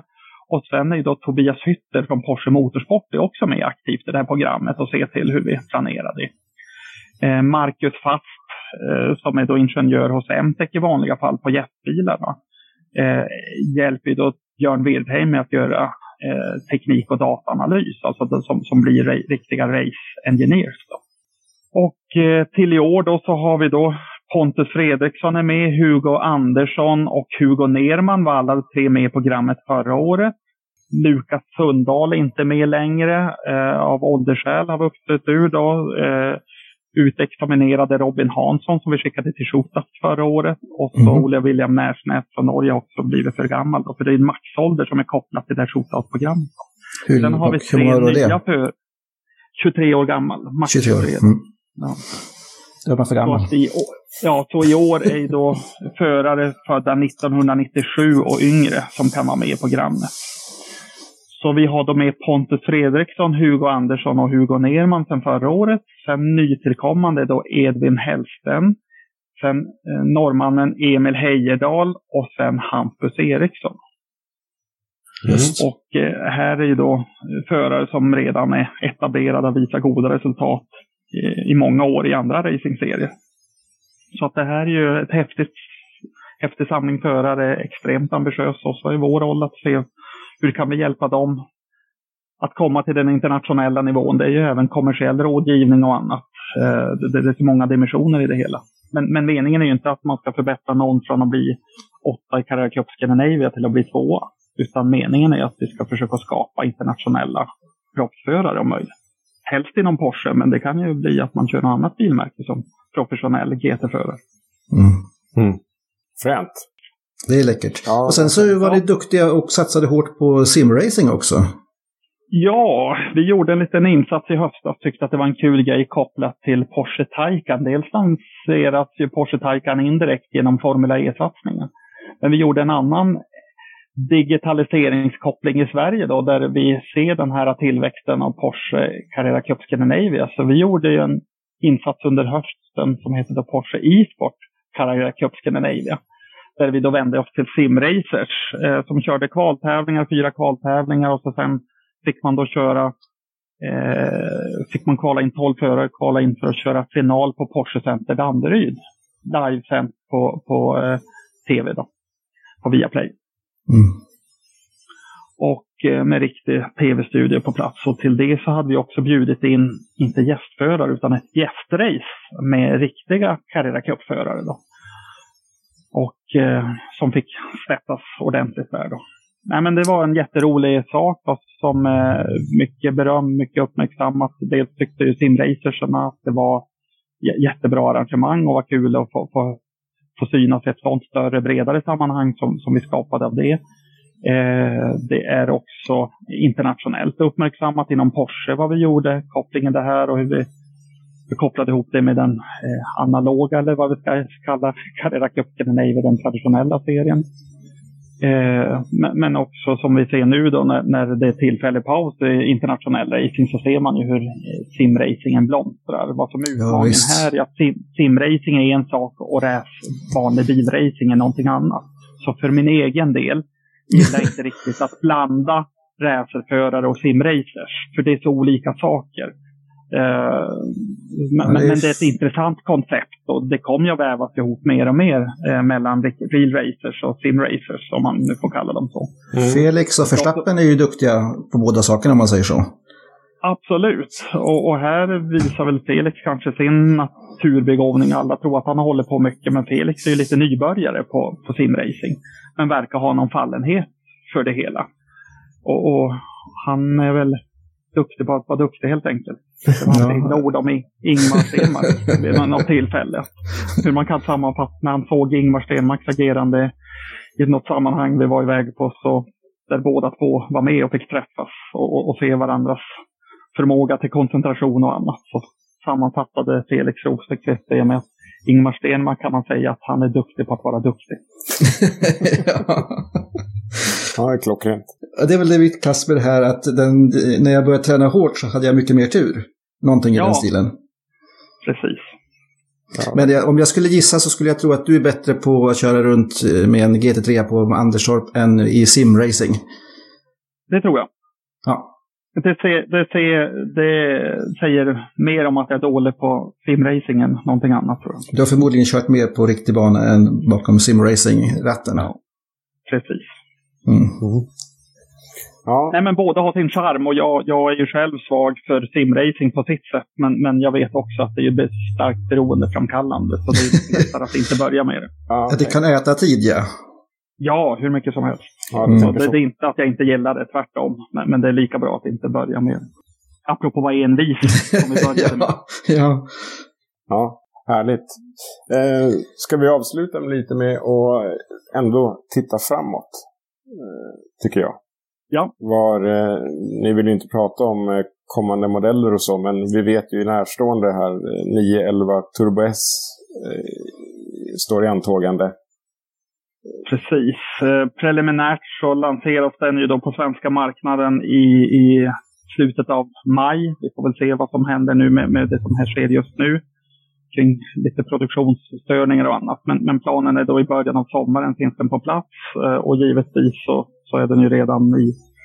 Och sen är ju då Tobias Hytter från Porsche Motorsport är också med aktivt i det här programmet och ser till hur vi planerar det. Eh, Marcus Fast eh, som är då ingenjör hos M T E C i vanliga fall på jetbilarna eh, hjälper ju då Björn Wirdheim med att göra eh, teknik- och dataanalys, alltså det, som, som blir ra- riktiga race engineers då. Och eh, till i år då så har vi då Pontus Fredriksson är med, Hugo Andersson och Hugo Nerman var alla tre med i programmet förra året. Lukas Sundahl är inte med längre eh, av åldersskäl, har vuxit ur då. Eh, utexaminerade Robin Hansson som vi skickade till Shootast förra året. Och så mm. Ola William Närsnät från Norge har också blivit för gammal då, för det är en maxålder som är kopplad till det här Shootast-programmet. Sen har vi tre nya för tjugotre år gammal. Max tjugotre år. Mm. Ja. Det var för gammal. Så i, ja, så i år är då förare födda nittonhundranittiosju och yngre som kan vara med i programmet. Så vi har då med Pontus Fredriksson, Hugo Andersson och Hugo Nerman sedan förra året. Sen nytillkommande då Edvin Hellsten. Sen eh, norrmannen Emil Heierdal och sen Hampus Eriksson. Just. Och eh, här är ju då förare som redan är etablerade och visar goda resultat i, i många år i andra racingserier. Så att det här är ju ett häftigt, häftig samling förare, extremt ambitiös och så är vår roll att se hur kan vi hjälpa dem att komma till den internationella nivån. Det är ju även kommersiell rådgivning och annat. Det, det, det är så många dimensioner i det hela. Men, men meningen är ju inte att man ska förbättra någon från att bli åtta i Carrera Cup Scandinavia till att bli tvåa. Utan meningen är att vi ska försöka skapa internationella proffsförare om möjligt. Helst inom Porsche, men det kan ju bli att man kör något annat bilmärke som professionell G T-förare. Mm. Mm. Fränt. Det är läckert. Ja. Och sen så var det duktiga och satsade hårt på simracing också. Ja, vi gjorde en liten insats i höstas. Tyckte att det var en kul grej kopplat till Porsche Taycan. Dels lanseras ju Porsche Taycan indirekt genom Formula E-satsningen. Men vi gjorde en annan digitaliseringskoppling i Sverige då, där vi ser den här tillväxten av Porsche Carrera Cup Scandinavia. Så vi gjorde ju en insats under hösten som heter då Porsche e-sport Carrera Cup Scandinavia. Där vi då vände oss till simracers eh, som körde kvaltävlingar, fyra kvaltävlingar och så sen fick man då köra, eh, fick man kvala in tolv förare, kvala in för att köra final på Porsche Center Danderyd. Livesänt på, på eh, tv då, på Viaplay. Mm. Och eh, med riktig tv-studio på plats. Och till det så hade vi också bjudit in, inte gästförare utan ett gästrace med riktiga Carrera Cup-förare då. Och eh, som fick släppas ordentligt där då. Nej, men det var en jätterolig sak som eh, mycket beröm, mycket uppmärksammat. Dels tyckte ju simracerserna att det var j- jättebra arrangemang och var kul att få, få, få synas i ett sånt större, bredare sammanhang som, som vi skapade av det. Eh, det är också internationellt uppmärksammat inom Porsche vad vi gjorde, kopplingen det här och hur vi, vi kopplade ihop det med den eh, analoga eller vad vi ska kalla Carrera Cup Scandinavia, den traditionella serien. Eh, men, men också som vi ser nu då när, när det är tillfällig paus i internationell racing så ser man ju hur simracingen blomstrar. Vad som är utmaningen ja, här är att sim, simracing är en sak och race, vanlig bilracing är någonting annat. Så för min egen del gillar jag inte riktigt att blanda racerförare och simracers. För det är så olika saker. Uh, men, ja, det är... men det är ett intressant koncept och det kommer ju att vävas ihop mer och mer uh, mellan real racers och sim racers om man nu får kalla dem så. Mm. Felix och Verstappen är ju duktiga på båda sakerna om man säger så. Absolut, och, och här visar väl Felix kanske sin naturbegåvning. Alla tror att han håller på mycket, men Felix är ju lite nybörjare på, på simracing men verkar ha någon fallenhet för det hela och, och han är väl duktig på att vara duktig helt enkelt. Det var ja. ord om Ingmar Stenmark vid något tillfälle. Hur man kan sammanfatta när han såg Ingmar Stenmarks agerande i något sammanhang vi var iväg på så där båda två var med och fick träffas och, och, och se varandras förmåga till koncentration och annat. Så sammanfattade Felix Rosenqvist det med att Ingmar Stenmark kan man säga att han är duktig på att vara duktig. ja. Ja, det är klockrent. Det är väl det mitt klass med det här att den, när jag började träna hårt så hade jag mycket mer tur. Någonting i ja, den stilen. Precis. Ja. Men jag, om jag skulle gissa så skulle jag tro att du är bättre på att köra runt med en G T tre på Anderstorp än i simracing. Det tror jag. Ja. Det, ser, det, ser, det säger mer om att jag är dålig på simracing än någonting annat, tror jag. Du har förmodligen kört mer på riktig bana än bakom simracing-ratten. Ja, precis. Mm. Mm. Ja. Nej, men båda har sin charm och jag, jag är ju själv svag för simracing på sitt sätt. Men, men jag vet också att det är starkt beroendeframkallande. Så det är lättare att inte börja med det. Ja, okay. Det kan äta tid, ja. Ja, hur mycket som helst. Ja, det, mm. det, det är inte att jag inte gillar det, tvärtom. Men, men det är lika bra att inte börja med det. Apropå vad envis som vi började med. ja, ja. ja, härligt. Eh, ska vi avsluta med lite med att ändå titta framåt, eh, tycker jag. Ja. Var, eh, ni vill ju inte prata om eh, kommande modeller och så, men vi vet ju i närstående här eh, nio elva Turbo S eh, står i antågande. Precis. Eh, preliminärt så lanseras den ju då på svenska marknaden i, i slutet av maj. Vi får väl se vad som händer nu med, med det som här sker just nu kring lite produktionsstörningar och annat. Men, men planen är då i början av sommaren finns den på plats eh, och givetvis så, så är den ju redan i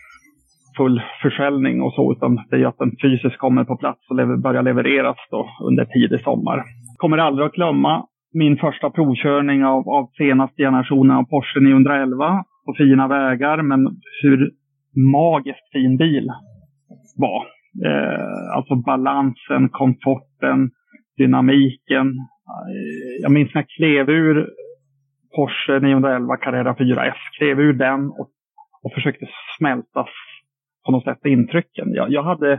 full försäljning och så, utan det är ju att den fysiskt kommer på plats och lever, börjar levereras då under tidig sommar. Kommer aldrig att glömma min första provkörning av, av senaste generationen av Porsche niohundraelva på fina vägar, men hur magiskt fin bil var. Eh, alltså balansen, komforten, dynamiken. Eh, jag minns när jag klev ur Porsche niohundraelva Carrera fyra S, klev ur den och, och försökte smälta på något sätt intrycken. Jag, jag hade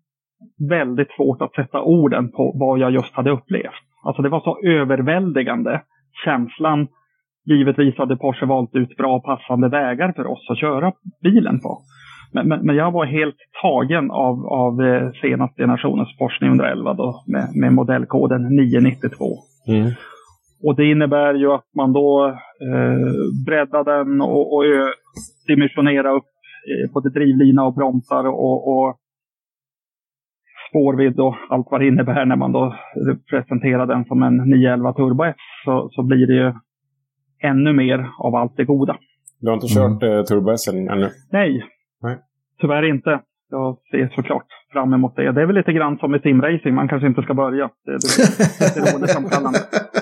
väldigt svårt att sätta orden på vad jag just hade upplevt. Alltså det var så överväldigande känslan. Givetvis hade Porsche valt ut bra passande vägar för oss att köra bilen på. Men, men, men jag var helt tagen av, av senaste generationens Porsche niohundraelva då, med, med modellkoden nio nittiotvå. Mm. Och det innebär ju att man då eh, breddar den och, och dimensionerar upp eh, både drivlina och bromsar och, och spårvidd och allt vad det innebär när man då presenterar den som en nio elva Turbo S, så, så blir det ju ännu mer av allt det goda. Du har inte kört mm. Turbo S ännu? Nej, Nej, tyvärr inte. Jag ser såklart fram emot det. Det är väl lite grann som i simracing, man kanske inte ska börja. Det, det, det är roligt framkallande.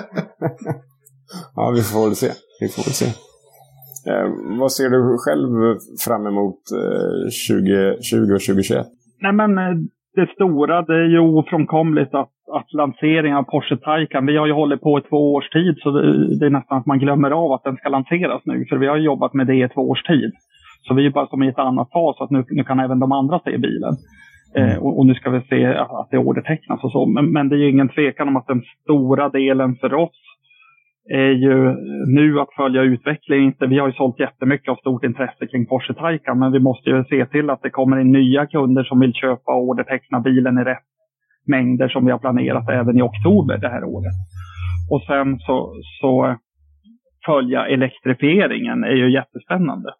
Ja, vi får väl se. Vi får väl se. Eh, vad ser du själv fram emot eh, tjugo tjugo och tjugo tjugoett? Nej, men det stora, det är ju ofrånkomligt att, att lanseringen av Porsche Taycan, vi har ju hållit på i två års tid, så det, det är nästan att man glömmer av att den ska lanseras nu, för vi har jobbat med det i två års tid. Så vi är bara som i ett annat fas, så att nu, nu kan även de andra se bilen. Mm. Eh, och, och nu ska vi se att det ordertecknas och så. Men, men det är ju ingen tvekan om att den stora delen för oss är ju nu att följa utvecklingen. Vi har ju sålt jättemycket av stort intresse kring Porsche Taycan, men vi måste ju se till att det kommer in nya kunder som vill köpa och orderteckna bilen i rätt mängder som vi har planerat även i oktober det här året. Och sen så, så följa elektrifieringen är ju jättespännande.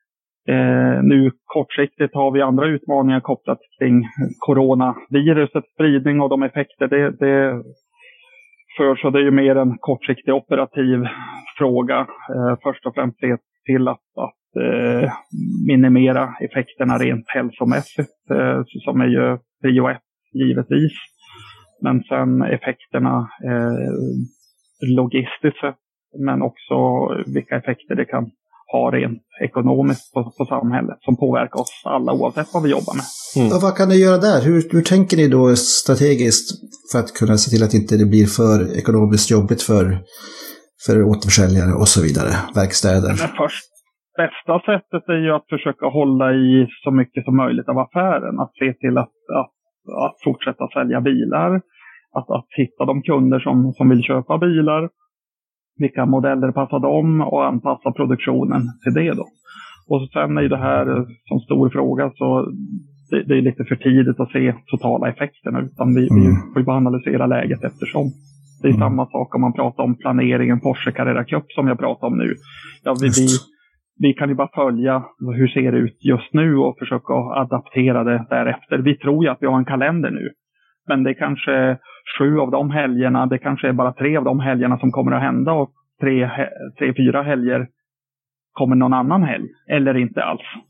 Eh, nu kortsiktigt har vi andra utmaningar kopplat kring coronavirusets spridning och de effekter det, det för, så det är ju mer en kortsiktig operativ fråga. Eh, först och främst se till att, att eh, minimera effekterna rent hälsomässigt, eh, som är ju prio ett givetvis. Men sen effekterna eh, logistiskt sett, men också vilka effekter det kan ha rent ekonomiskt på, på samhället som påverkar oss alla oavsett vad vi jobbar med. Mm. Och vad kan ni göra där? Hur, hur tänker ni då strategiskt för att kunna se till att inte det blir för ekonomiskt jobbigt för, för återförsäljare och så vidare, verkstäder? Men först, bästa sättet är ju att försöka hålla i så mycket som möjligt av affären. Att se till att, att, att fortsätta sälja bilar. Att, att hitta de kunder som, som vill köpa bilar. Vilka modeller passar dem och anpassa produktionen till det då. Och sen är det här som stor fråga, så det, det är lite för tidigt att se totala effekterna, utan vi, mm. vi får ju bara analysera läget eftersom. Det är mm. samma sak om man pratar om planeringen Porsche Carrera Cup som jag pratar om nu. Ja, vi, vi, vi kan ju bara följa hur det ser ut just nu och försöka adaptera det därefter. Vi tror ju att vi har en kalender nu. Men det är kanske sju av de helgerna, det kanske är bara tre av de helgerna som kommer att hända, och tre, tre fyra helger kommer någon annan helg. Eller inte alls.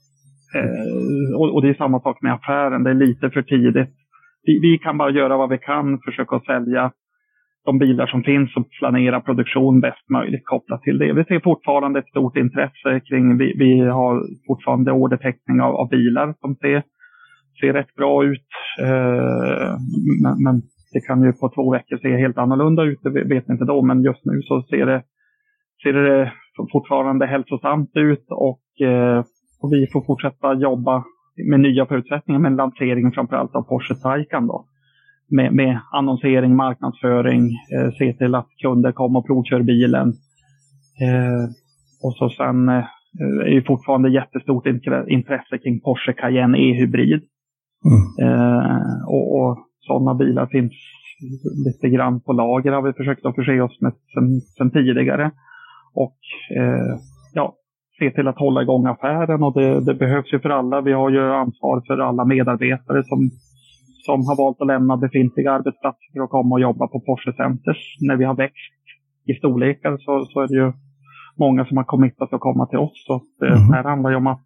Eh, och, och det är samma sak med affären. Det är lite för tidigt. Vi, vi kan bara göra vad vi kan, försöka sälja de bilar som finns och planera produktion bäst möjligt kopplat till det. Vi ser fortfarande ett stort intresse kring, vi, vi har fortfarande ordertäckning av, av bilar som ser, ser rätt bra ut. Eh, men, men det kan ju på två veckor se helt annorlunda ut, det vet inte då, men just nu så ser det, ser det fortfarande hälsosamt ut och, eh, och vi får fortsätta jobba med nya förutsättningar med lanseringen framförallt av Porsche Taycan då. Med, med annonsering, marknadsföring, eh, se till att kunder kommer och provkör bilen. Eh, och så sen eh, är ju fortfarande jättestort intresse kring Porsche Cayenne e-hybrid. Mm. Eh, och, och sådana bilar finns lite grann på lager, har vi försökt att förse oss med sen, sen tidigare. Och eh, ja, se till att hålla igång affären, och det, det behövs ju för alla. Vi har ju ansvar för alla medarbetare som som har valt att lämna befintliga arbetsplatser för att komma och jobba på Porsche Centers. När vi har växt i storlekar så, så är det ju många som har committat att komma till oss. Så det mm. här handlar ju om att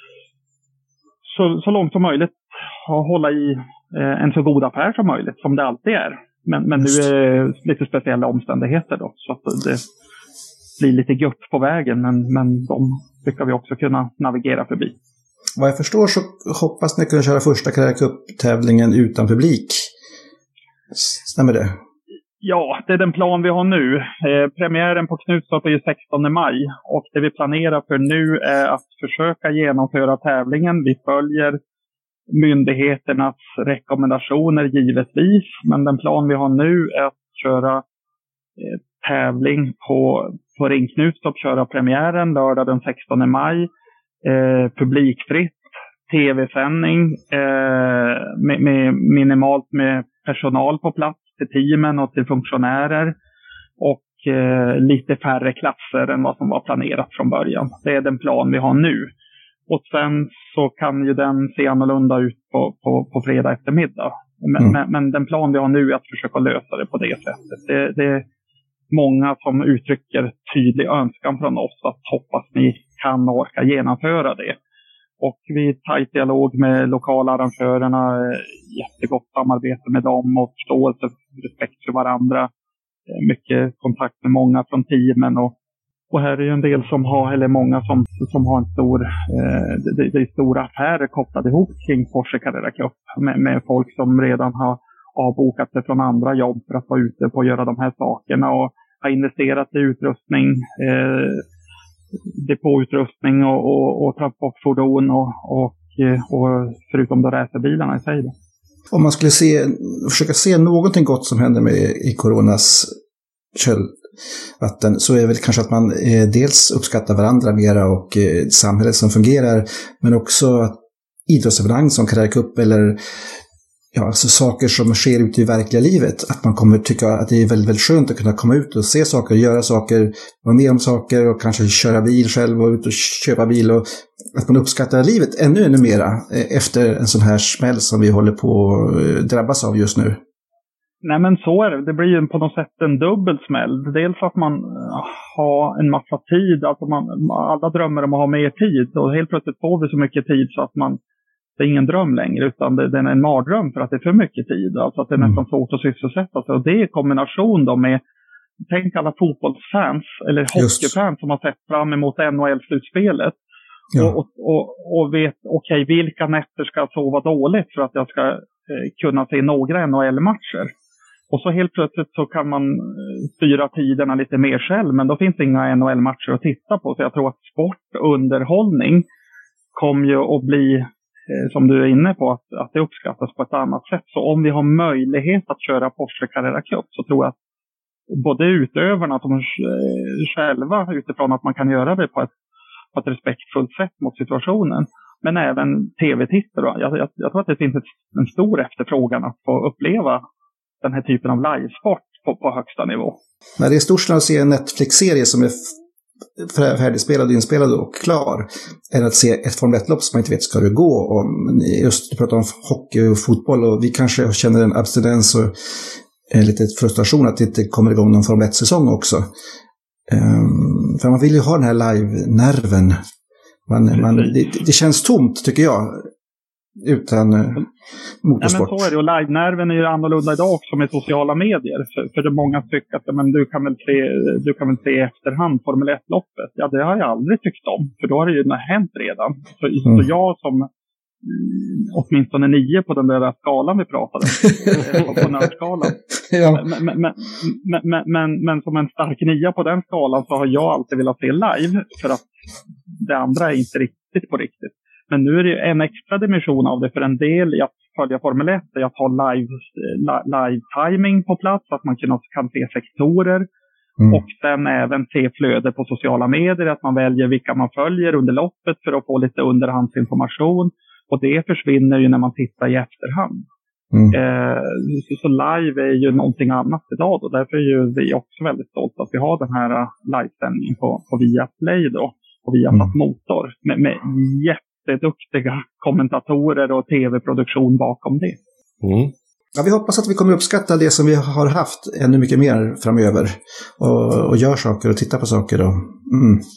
så, så långt som möjligt hålla i eh, en så god affär som möjligt, som det alltid är. Men, men nu är det lite speciella omständigheter då, så att det blir lite gupp på vägen, men, men de brukar vi också kunna navigera förbi. Vad jag förstår så hoppas ni kunna köra första Carrera Cup-tävlingen utan publik. Stämmer det? Ja, det är den plan vi har nu. Eh, premiären på Knutstorp är ju sextonde maj. Och det vi planerar för nu är att försöka genomföra tävlingen. Vi följer myndigheternas rekommendationer givetvis. Men den plan vi har nu är att köra eh, tävling på, på Ring Knutstorp. Köra premiären lördag den sextonde maj. Eh, publikfritt, tv-sändning eh, med, med minimalt med personal på plats till teamen och till funktionärer och eh, lite färre klasser än vad som var planerat från början. Det är den plan vi har nu. Och sen så kan ju den se annorlunda ut på, på, på fredag eftermiddag. Men, mm. men, men den plan vi har nu är att försöka lösa det på det sättet. Det, det är många som uttrycker tydlig önskan från oss att hoppas ni kan och orka genomföra det. Och vi är i tajt dialog med lokala arrangörerna, jättegott samarbete med dem och förståelse och respekt för varandra. Mycket kontakt med många från teamen och, och här är ju en del som har, eller många som, som har en stor, eh, det, det är stora affärer kopplade ihop kring Porsche Carrera Cup med, med folk som redan har avbokat sig från andra jobb för att vara ute på att göra de här sakerna och har investerat i utrustning, eh, depåutrustning och, och, och transportfordon och, och, och förutom då racerbilarna i sig. Om man skulle se, försöka se någonting gott som händer med i coronas kölvatten så är väl kanske att man eh, dels uppskattar varandra mera och eh, samhället som fungerar, men också att idrottsevenemang som Carrera Cup eller ja, alltså saker som sker ute i verkliga livet, att man kommer tycka att det är väldigt, väldigt skönt att kunna komma ut och se saker, göra saker, vara med om saker och kanske köra bil själv och ut och köpa bil, och att man uppskattar livet ännu, ännu mera efter en sån här smäll som vi håller på att drabbas av just nu. Nej, men så är det. Det blir ju på något sätt en dubbel smäll. Dels att man har en massa tid, alltså man, alla drömmer om att ha mer tid och helt plötsligt får vi så mycket tid så att man det är ingen dröm längre, utan det, det är en mardröm för att det är för mycket tid. Alltså att det är nästan svårt att sysselsätta sig. Och det är i kombination då med, tänk alla fotbollsfans eller hockeyfans som har sett fram emot N H L-slutspelet. Ja. Och, och, och vet, okej, okay, vilka nätter ska jag sova dåligt för att jag ska eh, kunna se några N H L-matcher. Och så helt plötsligt så kan man styra tiderna lite mer själv, men då finns det inga N H L-matcher att titta på. Så jag tror att sportunderhållning kommer ju att bli, som du är inne på, att, att det uppskattas på ett annat sätt. Så om vi har möjlighet att köra Porsche Carrera Cup så tror jag att både utövarna som själva utifrån att man kan göra det på ett, på ett respektfullt sätt mot situationen, men även tv-tittare. Jag, jag, jag tror att det finns ett, en stor efterfrågan att få uppleva den här typen av livesport på, på högsta nivå. Nej, det är stort att se en Netflix-serie som är färdigspelad, inspelad och klar, än att se ett Formel ett-lopp som man inte vet ska det gå. Och just du pratar om hockey och fotboll, och vi kanske känner en abstinens och en liten frustration att det inte kommer igång någon Formel ett-säsong också. Um, för man vill ju ha den här live-nerven. Man, man, det, det känns tomt, tycker jag, utan uh, motorsport. Ja, men så är det, och live-nerven är ju annorlunda idag också med sociala medier. För, för det många tycker att men du, kan väl se, du kan väl se i efterhand Formel ett-loppet. Ja, det har jag aldrig tyckt om, för då har det ju hänt redan. Så, mm. så jag som mm, åtminstone nio på den där skalan vi pratade om, på nördskalan. Ja. Men, men, men, men, men, men, men som en stark nia på den skalan så har jag alltid velat se live, för att det andra är inte riktigt på riktigt. Men nu är det en extra dimension av det för en del i att följa Formel ett, är att ha live, live timing på plats, att man kan, kan se sektorer mm. och sen även se flöde på sociala medier, att man väljer vilka man följer under loppet för att få lite underhandsinformation, och det försvinner ju när man tittar i efterhand. Mm. Eh, så, så live är ju någonting annat idag, och därför är ju vi också väldigt stolta att vi har den här livesändningen på, på Viaplay då, och Viasat mm. Motor med, med jätteduktiga kommentatorer och tv-produktion bakom det. Mm. Ja, vi hoppas att vi kommer uppskatta det som vi har haft ännu mycket mer framöver, och, och gör saker och tittar på saker. Och, mm. Mm.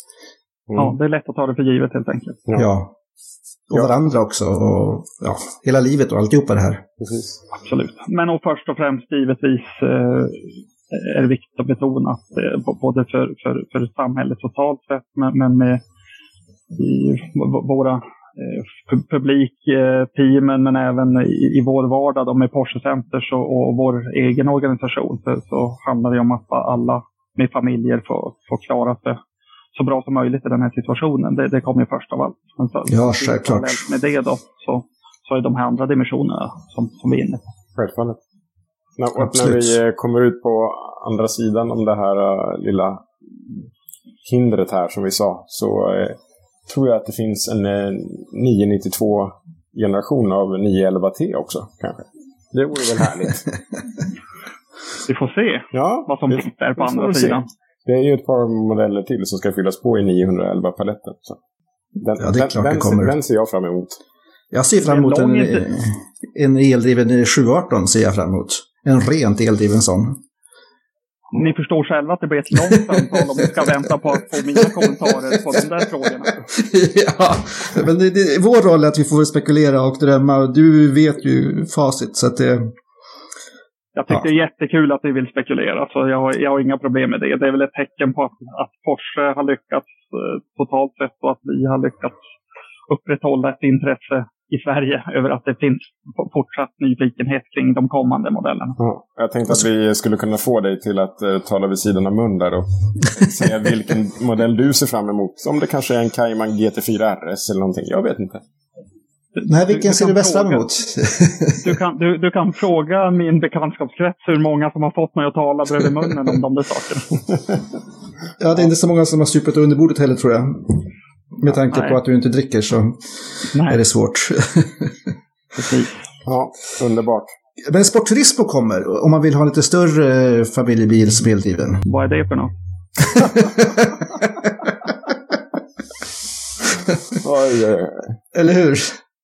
Ja, det är lätt att ta det för givet helt enkelt. Ja. ja. Och ja. varandra också, och ja, hela livet och alltihopa det här. Precis. Absolut. Men och först och främst givetvis eh, är det viktigt att betona att eh, både för, för, för samhället totalt sett, men, men med i våra eh, publikteamen, men även i, i vår vardag då, med Porsche Centers och, och vår egen organisation, så, så handlar det om att alla med familjer får, får klara sig så bra som möjligt i den här situationen. Det, det kommer ju först av allt. Men så, ja, självklart. Med det då, så, så är de här andra dimensionerna som, som vi är inne på. Självfallet. När, och när vi kommer ut på andra sidan om det här uh, lilla hindret här som vi sa, så uh, tror jag att det finns en uh, nio nittiotvå-generation av nio elva T också, kanske. Det vore väl härligt. Vi får se ja, vad som finns där på andra sidan. Se. Det är ju ett par modeller till som ska fyllas på i niohundraelva-paletten. Så den, ja, det är klart den, det kommer. Den ser jag fram emot. Jag ser fram emot en, en eldriven sju arton, ser jag fram emot. En rent eldriven sån. Ni förstår själva att det blir ett långt samtal om vi ska vänta på att få mina kommentarer på de där frågorna. Ja, men det, det, vår roll är att vi får spekulera och drömma. Du vet ju facit, så att det... Jag tycker ja. det är jättekul att vi vill spekulera, så jag har, jag har inga problem med det. Det är väl ett tecken på att, att Porsche har lyckats eh, totalt sett, och att vi har lyckats upprätthålla ett intresse i Sverige över att det finns fortsatt nyfikenhet kring de kommande modellerna. Ja, jag tänkte att vi skulle kunna få dig till att uh, tala vid sidan av mun där och säga vilken modell du ser fram emot. Om det kanske är en Cayman G T fyra R S eller någonting, jag vet inte. Nej, vilken du, ser du bäst fram emot? Du kan, du, du kan fråga min bekantskapskrets hur många som har fått mig att tala bredvid munnen om de där sakerna. Ja, det är inte så många som har supit under bordet heller, tror jag. Med tanke Nej. på att du inte dricker, så Nej. är det svårt. Precis. Ja, underbart. Men Sporturismo kommer, om man vill ha en lite större familjebil som eldriven. Vad är det för något? Oj, oj, oj. Eller hur?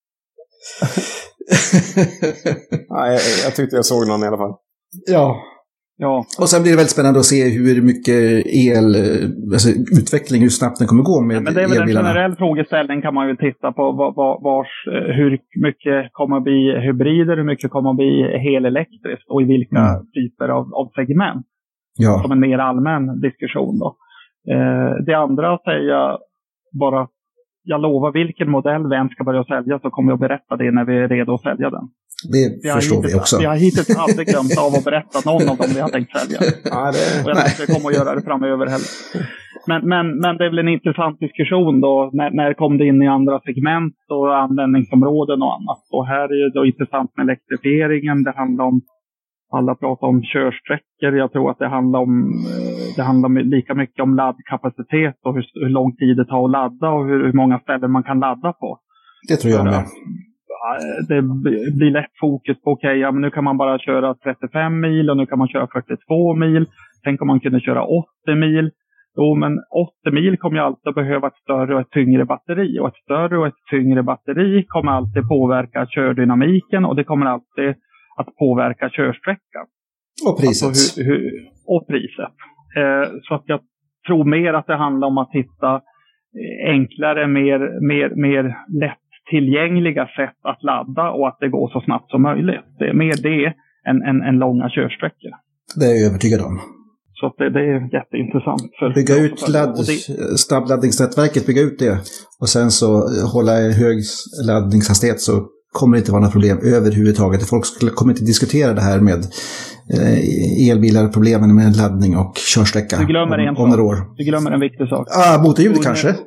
Ja, jag, jag tyckte jag såg någon i alla fall. Ja. Ja. Och sen blir det väldigt spännande att se hur mycket el, alltså utveckling, hur snabbt den kommer gå med elbilarna. Men det är väl en generell frågeställning, kan man ju titta på var, vars, hur mycket kommer att bli hybrider, hur mycket kommer att bli helelektriskt och i vilka mm. typer av, av segment. Ja. Som en mer allmän diskussion då. Eh, det andra att säga bara, jag lovar, vilken modell vi än ska börja sälja så kommer jag att berätta det när vi är redo att sälja den. Det vi förstår hittills, vi också. Vi har hittills aldrig glömt av att berätta någon av dem vi har tänkt sälja. Ja, det... Och jag tror vi kommer att göra det framöver heller. Men, men, men det är väl en intressant diskussion då. När, när kom det in i andra segment och användningsområden och annat. Och här är det då intressant med elektrifieringen. Det handlar om, alla pratar om körsträckor. Jag tror att det handlar om, det handlar lika mycket om laddkapacitet och hur, hur lång tid det tar att ladda och hur, hur många ställen man kan ladda på. Det tror jag med. Det blir lätt fokus på okej, okay, ja, men nu kan man bara köra trettiofem mil och nu kan man köra fyrtiotvå mil. Tänk om man kunde köra åttio mil. Jo, men åttio mil kommer ju alltid att behöva ett större och ett tyngre batteri. Och ett större och ett tyngre batteri kommer alltid påverka kördynamiken och det kommer alltid att påverka körsträckan. Och priset. Alltså hur, hur, och priset. Eh, så att jag tror mer att det handlar om att hitta enklare, mer, mer, mer lättillgängliga sätt att ladda och att det går så snabbt som möjligt. Det är mer det än, än, än långa körsträckor. Det är jag övertygad om. Så det, det är jätteintressant. För bygga ut ladd, det... snabbladdningsnätverket, bygga ut det och sen så hålla hög laddningshastighet, så kommer det inte vara några problem överhuvudtaget. Folk kommer inte diskutera det här med eh, elbilar, problemen med laddning och körsträcka du glömmer om, en om några år. Du glömmer en viktig sak. Ah, motorljudet Un- kanske?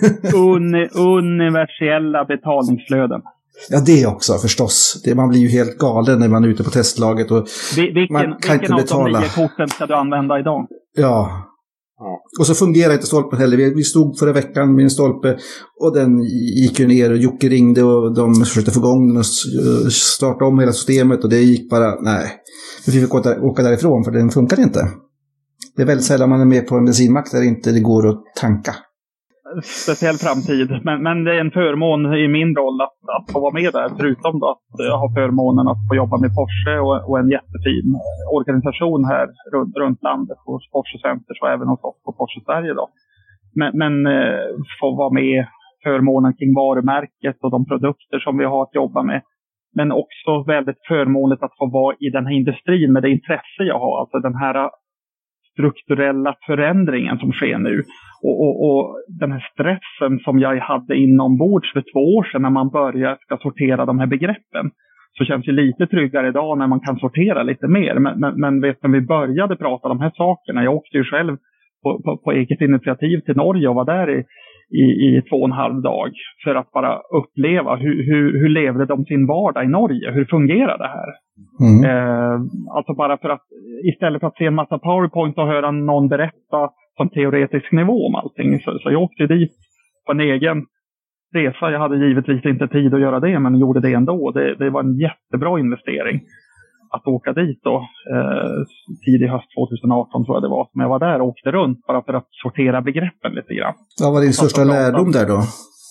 un- universella betalningsflöden. Ja, det också förstås. Det, man blir ju helt galen när man är ute på testlaget. Och Vi, vilken man kan vilken inte betala. av de nio korten ska du använda idag? Ja. Ja. Och så fungerar inte stolpen heller. Vi, vi stod förra veckan med en stolpe och den gick ju ner och Jocke ringde och de försökte få igång den och starta om hela systemet och det gick bara, nej. Vi fick åka, åka därifrån för den funkar inte. Det är väldigt sällan man är med på en bensinmack där inte det går att tanka. Speciell framtid. Men, men det är en förmån i min roll att, att få vara med där. Förutom då att jag har förmånen att få jobba med Porsche och, och en jättefin organisation här runt, runt landet hos Porsche Center och även hos oss på Porsche Sverige då. Men, men eh, få vara med förmånen kring varumärket och de produkter som vi har att jobba med. Men också väldigt förmånligt att få vara i den här industrin med det intresse jag har. Alltså den här strukturella förändringen som sker nu. Och, och, och den här stressen som jag hade inombords för två år sedan när man börjar ska sortera de här begreppen. Så känns det lite tryggare idag när man kan sortera lite mer. Men, men, men vet, när vi började prata de här sakerna, jag åkte ju själv på, på, på eget initiativ till Norge och var där i, i, i två och en halv dag. För att bara uppleva hur, hur, hur levde de sin vardag i Norge? Hur fungerar det här? Mm. Eh, alltså bara för att istället för att se en massa PowerPoint och höra någon berätta på en teoretisk nivå om allting. Så, så jag åkte dit på en egen resa. Jag hade givetvis inte tid att göra det, men gjorde det ändå. Det, det var en jättebra investering att åka dit då. Eh, tidig höst tjugoarton tror jag det var. Som jag var där och åkte runt bara för att sortera begreppen lite grann. Vad var din största lärdom där då?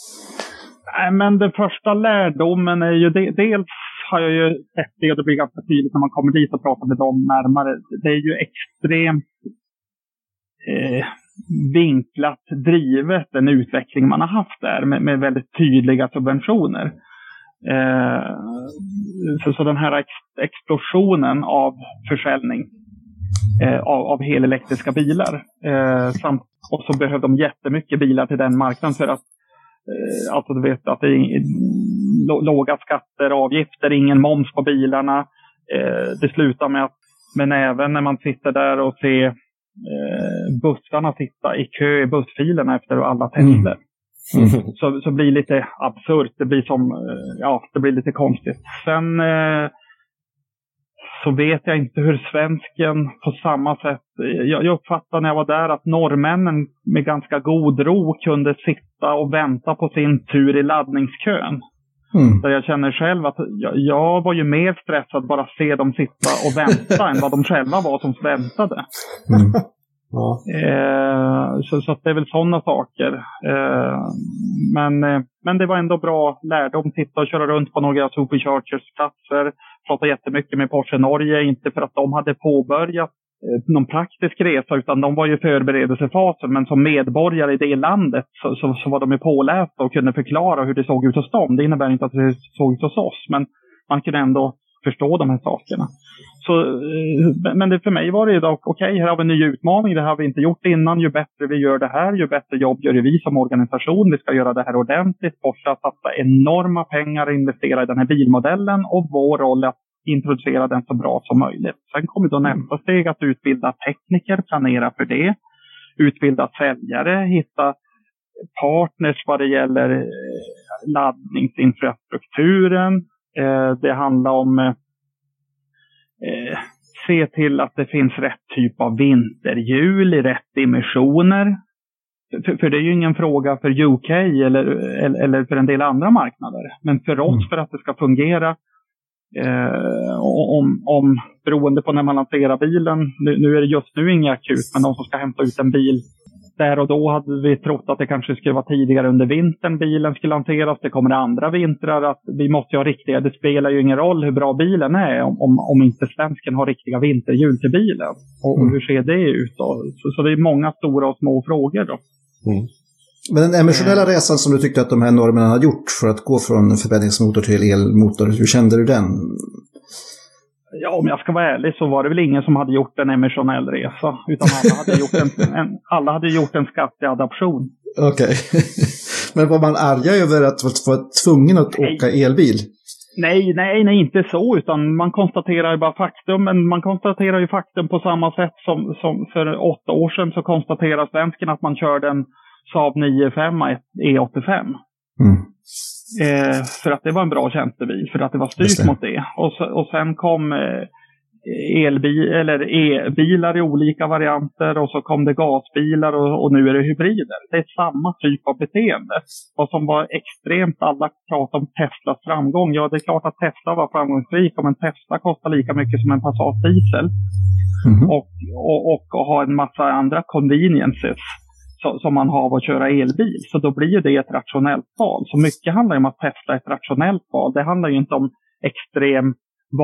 Nej, men den första lärdomen är ju de, dels har jag ju sett det och det blir ganska tydligt när man kommer dit och pratar med dem närmare. Det är ju extremt eh, vinklat drivet den utveckling man har haft där med, med väldigt tydliga subventioner. Eh, så, så den här ex, explosionen av försäljning eh, av, av helelektriska bilar. Eh, samt, och så behöver de jättemycket bilar till den marknaden för att eh, alltså du vet att det är låga skatter, avgifter, ingen moms på bilarna. Eh, det slutar med att, men även när man sitter där och ser eh, bussarna sitta i kö i bussfilerna efter alla Tesla. Mm. Mm. Så, så blir det lite absurt. Det blir som, eh, ja, det blir lite konstigt. Sen eh, så vet jag inte hur svensken på samma sätt, jag, jag uppfattar när jag var där att norrmännen med ganska god ro kunde sitta och vänta på sin tur i laddningskön. Mm. Där jag känner själv att jag, jag var ju mer stressad bara se dem sitta och vänta än vad de själva var som väntade. Mm. Ja. Eh, så, så det är väl sådana saker. Eh, men, eh, men det var ändå bra lärdom. Titta och köra runt på några Superchargers-platser. Prata jättemycket med Porsche Norge. Inte för att de hade påbörjat eh, någon praktisk resa utan de var ju förberedelsefasen. Men som medborgare i det landet så, så, så var de ju pålästa och kunde förklara hur det såg ut hos dem. Det innebär inte att det såg ut hos oss. Men man kunde ändå förstå de här sakerna. Så, men det för mig var det dock okej, okay, här har vi en ny utmaning, det har vi inte gjort innan. Ju bättre vi gör det här, ju bättre jobb gör vi som organisation. Vi ska göra det här ordentligt. Porsche har satsat enorma pengar och investera i den här bilmodellen och vår roll är att introducera den så bra som möjligt. Sen kommer då nästa steg att utbilda tekniker, planera för det. Utbilda säljare, hitta partners vad det gäller laddningsinfrastrukturen. Det handlar om eh, se till att det finns rätt typ av vinterhjul i rätt dimensioner. För, för det är ju ingen fråga för U K eller, eller, eller för en del andra marknader. Men för oss, mm. för att det ska fungera eh, om, om beroende på när man lanserar bilen. Nu, nu är det just nu inget akut, men de som ska hämta ut en bil där och då hade vi trott att det kanske skulle vara tidigare under vintern bilen skulle lanseras. Det kommer andra vintrar att vi måste ha riktiga. Det spelar ju ingen roll hur bra bilen är om, om, om inte svensken har riktiga vinterhjul till bilen. Och, och hur ser det ut då? Så, så det är många stora och små frågor då. Mm. Men den emotionella mm. resan som du tyckte att de här normerna har gjort för att gå från förbränningsmotor till elmotor, hur kände du den? Ja, om jag ska vara ärlig så var det väl ingen som hade gjort en emotionell resa. Utan alla hade gjort en, en, alla hade gjort en skatteadaption. Okej. Okay. Men var man arga över att vara tvungen att nej. åka elbil? Nej, nej, nej, inte så. Utan man konstaterar ju bara faktum. Men man konstaterar ju faktum på samma sätt som, som för åtta år sedan så konstaterar svensken att man körde en Saab nio fem E åttiofem. Mm. Eh, för att det var en bra tjänstebil, för att det var styrt det. mot det. Och, så, och sen kom eh, elbil, eller e-bilar i olika varianter, och så kom det gasbilar och, och nu är det hybrider. Det är samma typ av beteende. Vad som var extremt, alla pratar om Teslas framgång. Ja, det är klart att Tesla var framgångsrik, om en Tesla kostar lika mycket som en Passat diesel. Mm-hmm. och, och, och, och har en massa andra conveniences som man har att köra elbil. Så då blir det ett rationellt val. Så mycket handlar ju om att Tesla är ett rationellt val. Det handlar ju inte om extrem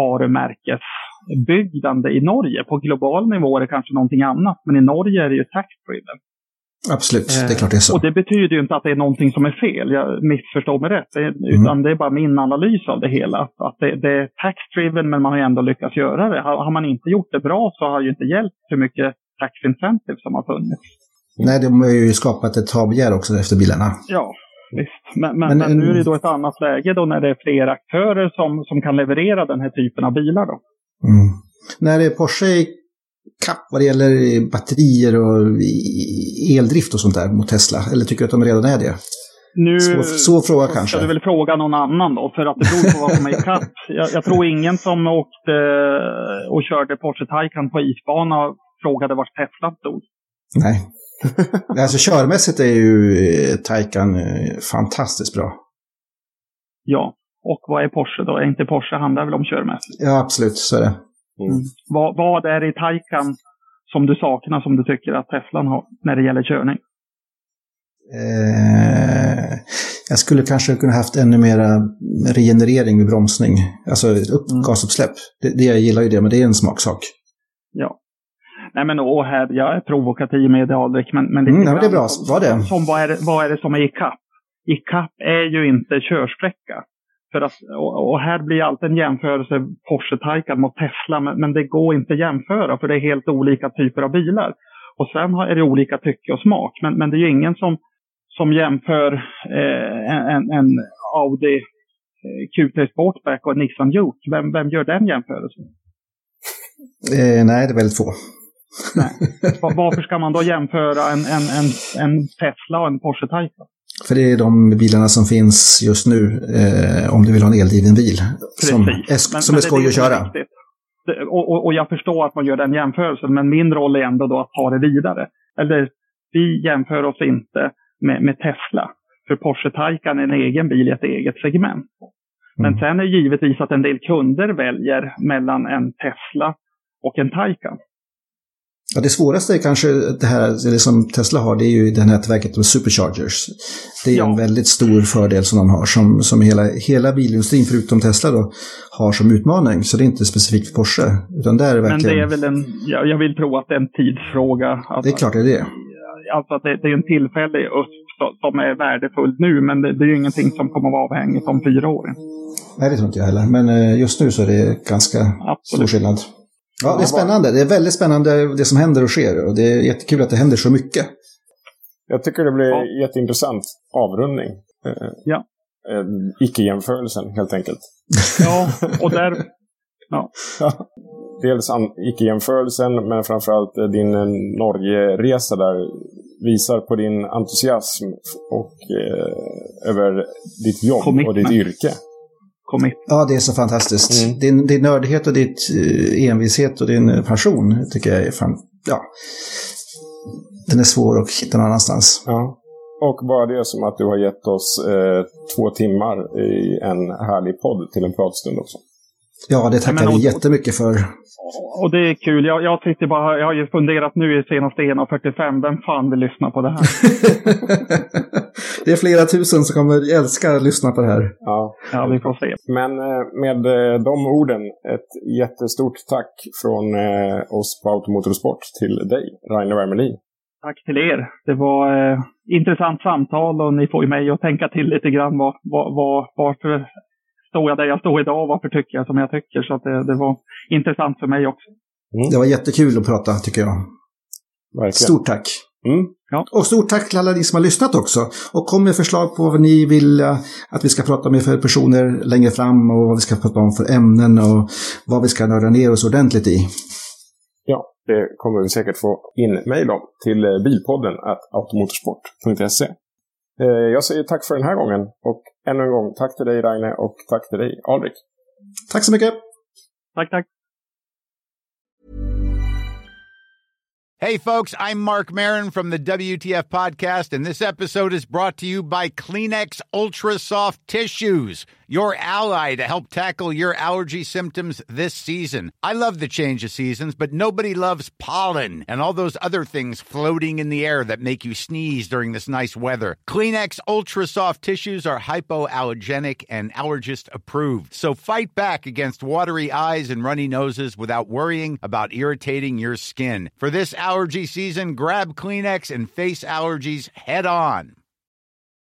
varumärkesbyggande i Norge. På global nivå är det kanske någonting annat. Men i Norge är det ju tax-driven. Absolut, det är klart det är så. Och det betyder ju inte att det är någonting som är fel. Jag missförstår mig rätt. Det, mm. Utan det är bara min analys av det hela. Att det, det är tax-driven, men man har ju ändå lyckats göra det. Har, har man inte gjort det bra så har ju inte hjälpt hur mycket tax-incentive som har funnits. Nej, de har ju skapat ett tagbegär också efter bilarna. Ja, visst. Men, men, men, men nu är det då ett annat läge då när det är fler aktörer som, som kan leverera den här typen av bilar då. Mm. När är Porsche i kapp vad det gäller batterier och eldrift och sånt där mot Tesla? Eller tycker du att de redan är det? Nu så, så fråga kanske. Ska du väl fråga någon annan då, för att det beror på vad som är i kapp. Jag, jag tror ingen som åkte och körde Porsche Taycan på isbana frågade vart Tesla stod. Nej. Alltså körmässigt är ju Taycan fantastiskt bra. Ja, och vad är Porsche då? Är inte Porsche handlar väl om körmässigt? Ja, absolut, så är det. Mm. Mm. Vad, vad är det i Taycan som du saknar, som du tycker att Teslan har när det gäller körning? Eh, jag skulle kanske kunna haft ännu mera regenerering vid bromsning. Alltså upp, mm. gasuppsläpp. Det, det, jag gillar ju det, men det är en smaksak. Ja. Nej men åh, här, jag är provokativ med det, Alrik, men, men, det, mm, nej, men det är bra. Vad är det? Som, vad, är det, vad är det som är i kapp? I kapp är ju inte körsträcka. För att, och, och här blir alltid en jämförelse Porsche Taycan mot Tesla, men, men det går inte att jämföra för det är helt olika typer av bilar. Och sen är det olika tycke och smak, men, men det är ju ingen som, som jämför eh, en, en Audi eh, Q tre Sportback och en Nissan Juke. Vem, vem gör den jämförelsen? Eh, nej, det är väldigt få. Nej. Varför ska man då jämföra en, en, en, en Tesla och en Porsche Taycan? För det är de bilarna som finns just nu eh, om du vill ha en eldriven bil. Precis. Som är, men, som är skoj att köra. Det, och, och, och jag förstår att man gör den jämförelsen, men min roll är ändå då att ta det vidare. Eller vi jämför oss inte med, med Tesla. För Porsche Taycan är en egen bil i ett eget segment. Men mm. sen är det givetvis att en del kunder väljer mellan en Tesla och en Taycan. Ja, det svåraste är kanske det här, det som Tesla har, det är ju det här nätverket med superchargers. Det är ja. en väldigt stor fördel som de har, som, som hela, hela bilindustrin förutom Tesla då har som utmaning. Så det är inte specifikt för Porsche, utan där är det verkligen... Men det är väl en, ja, jag vill tro att det är en tidsfråga. Alltså, det är klart det är det. Alltså att det, det är en tillfällig öst som är värdefull nu, men det, det är ju ingenting som kommer att vara avhängigt om fyra år. Nej, det tror inte jag heller. Men just nu så är det ganska Absolut. stor skillnad. Ja, det är spännande. Det är väldigt spännande det som händer och sker. Och det är jättekul att det händer så mycket. Jag tycker det blir ja. jätteintressant avrundning. Ja. Icke-jämförelsen, helt enkelt. Ja, och där... Ja. Dels icke-jämförelsen, men framförallt din Norge-resa där visar på din entusiasm och eh, över ditt jobb Commitment. och ditt yrke. Ja, det är så fantastiskt. Mm. Din, din nördighet och ditt uh, envishet och din passion tycker jag är fan, ja, den är svår att hitta någon annanstans. Ja. Och bara det som att du har gett oss eh, två timmar i en härlig podd till en pratstund också. Ja, det tackar vi jättemycket för. Och det är kul. Jag, jag sitter bara, jag har ju funderat nu i senaste en fyrtiofem. Vem fan vill lyssna på det här? Det är flera tusen som kommer älska att lyssna på det här. Ja, ja vi får se. Men med de orden, ett jättestort tack från oss på Automotorsport till dig, Rainer Wermelin. Tack till er. Det var eh, intressant samtal och ni får ju mig att tänka till lite grann. Var, var, var, varför står jag där jag står idag? Varför tycker jag som jag tycker? Så att det, det var intressant för mig också. Mm. Det var jättekul att prata, tycker jag. Verkligen. Stort tack. Mm. Ja. Och stort tack till alla ni som har lyssnat också. Och kom med förslag på vad ni vill att vi ska prata med för personer längre fram och vad vi ska prata om för ämnen och vad vi ska nörda ner oss ordentligt i. Ja, det kommer vi säkert få in mejl om till bilpodden at automotorsport punkt se. Jag säger tack för den här gången och ännu en gång tack till dig Raine och tack till dig Alrik. Tack så mycket. Tack, tack. Hey, folks, I'm Mark Maron from the W T F Podcast, and this episode is brought to you by Kleenex Ultra Soft Tissues, your ally to help tackle your allergy symptoms this season. I love the change of seasons, but nobody loves pollen and all those other things floating in the air that make you sneeze during this nice weather. Kleenex Ultra Soft Tissues are hypoallergenic and allergist approved, so fight back against watery eyes and runny noses without worrying about irritating your skin. For this allergy season, grab Kleenex and face allergies head on.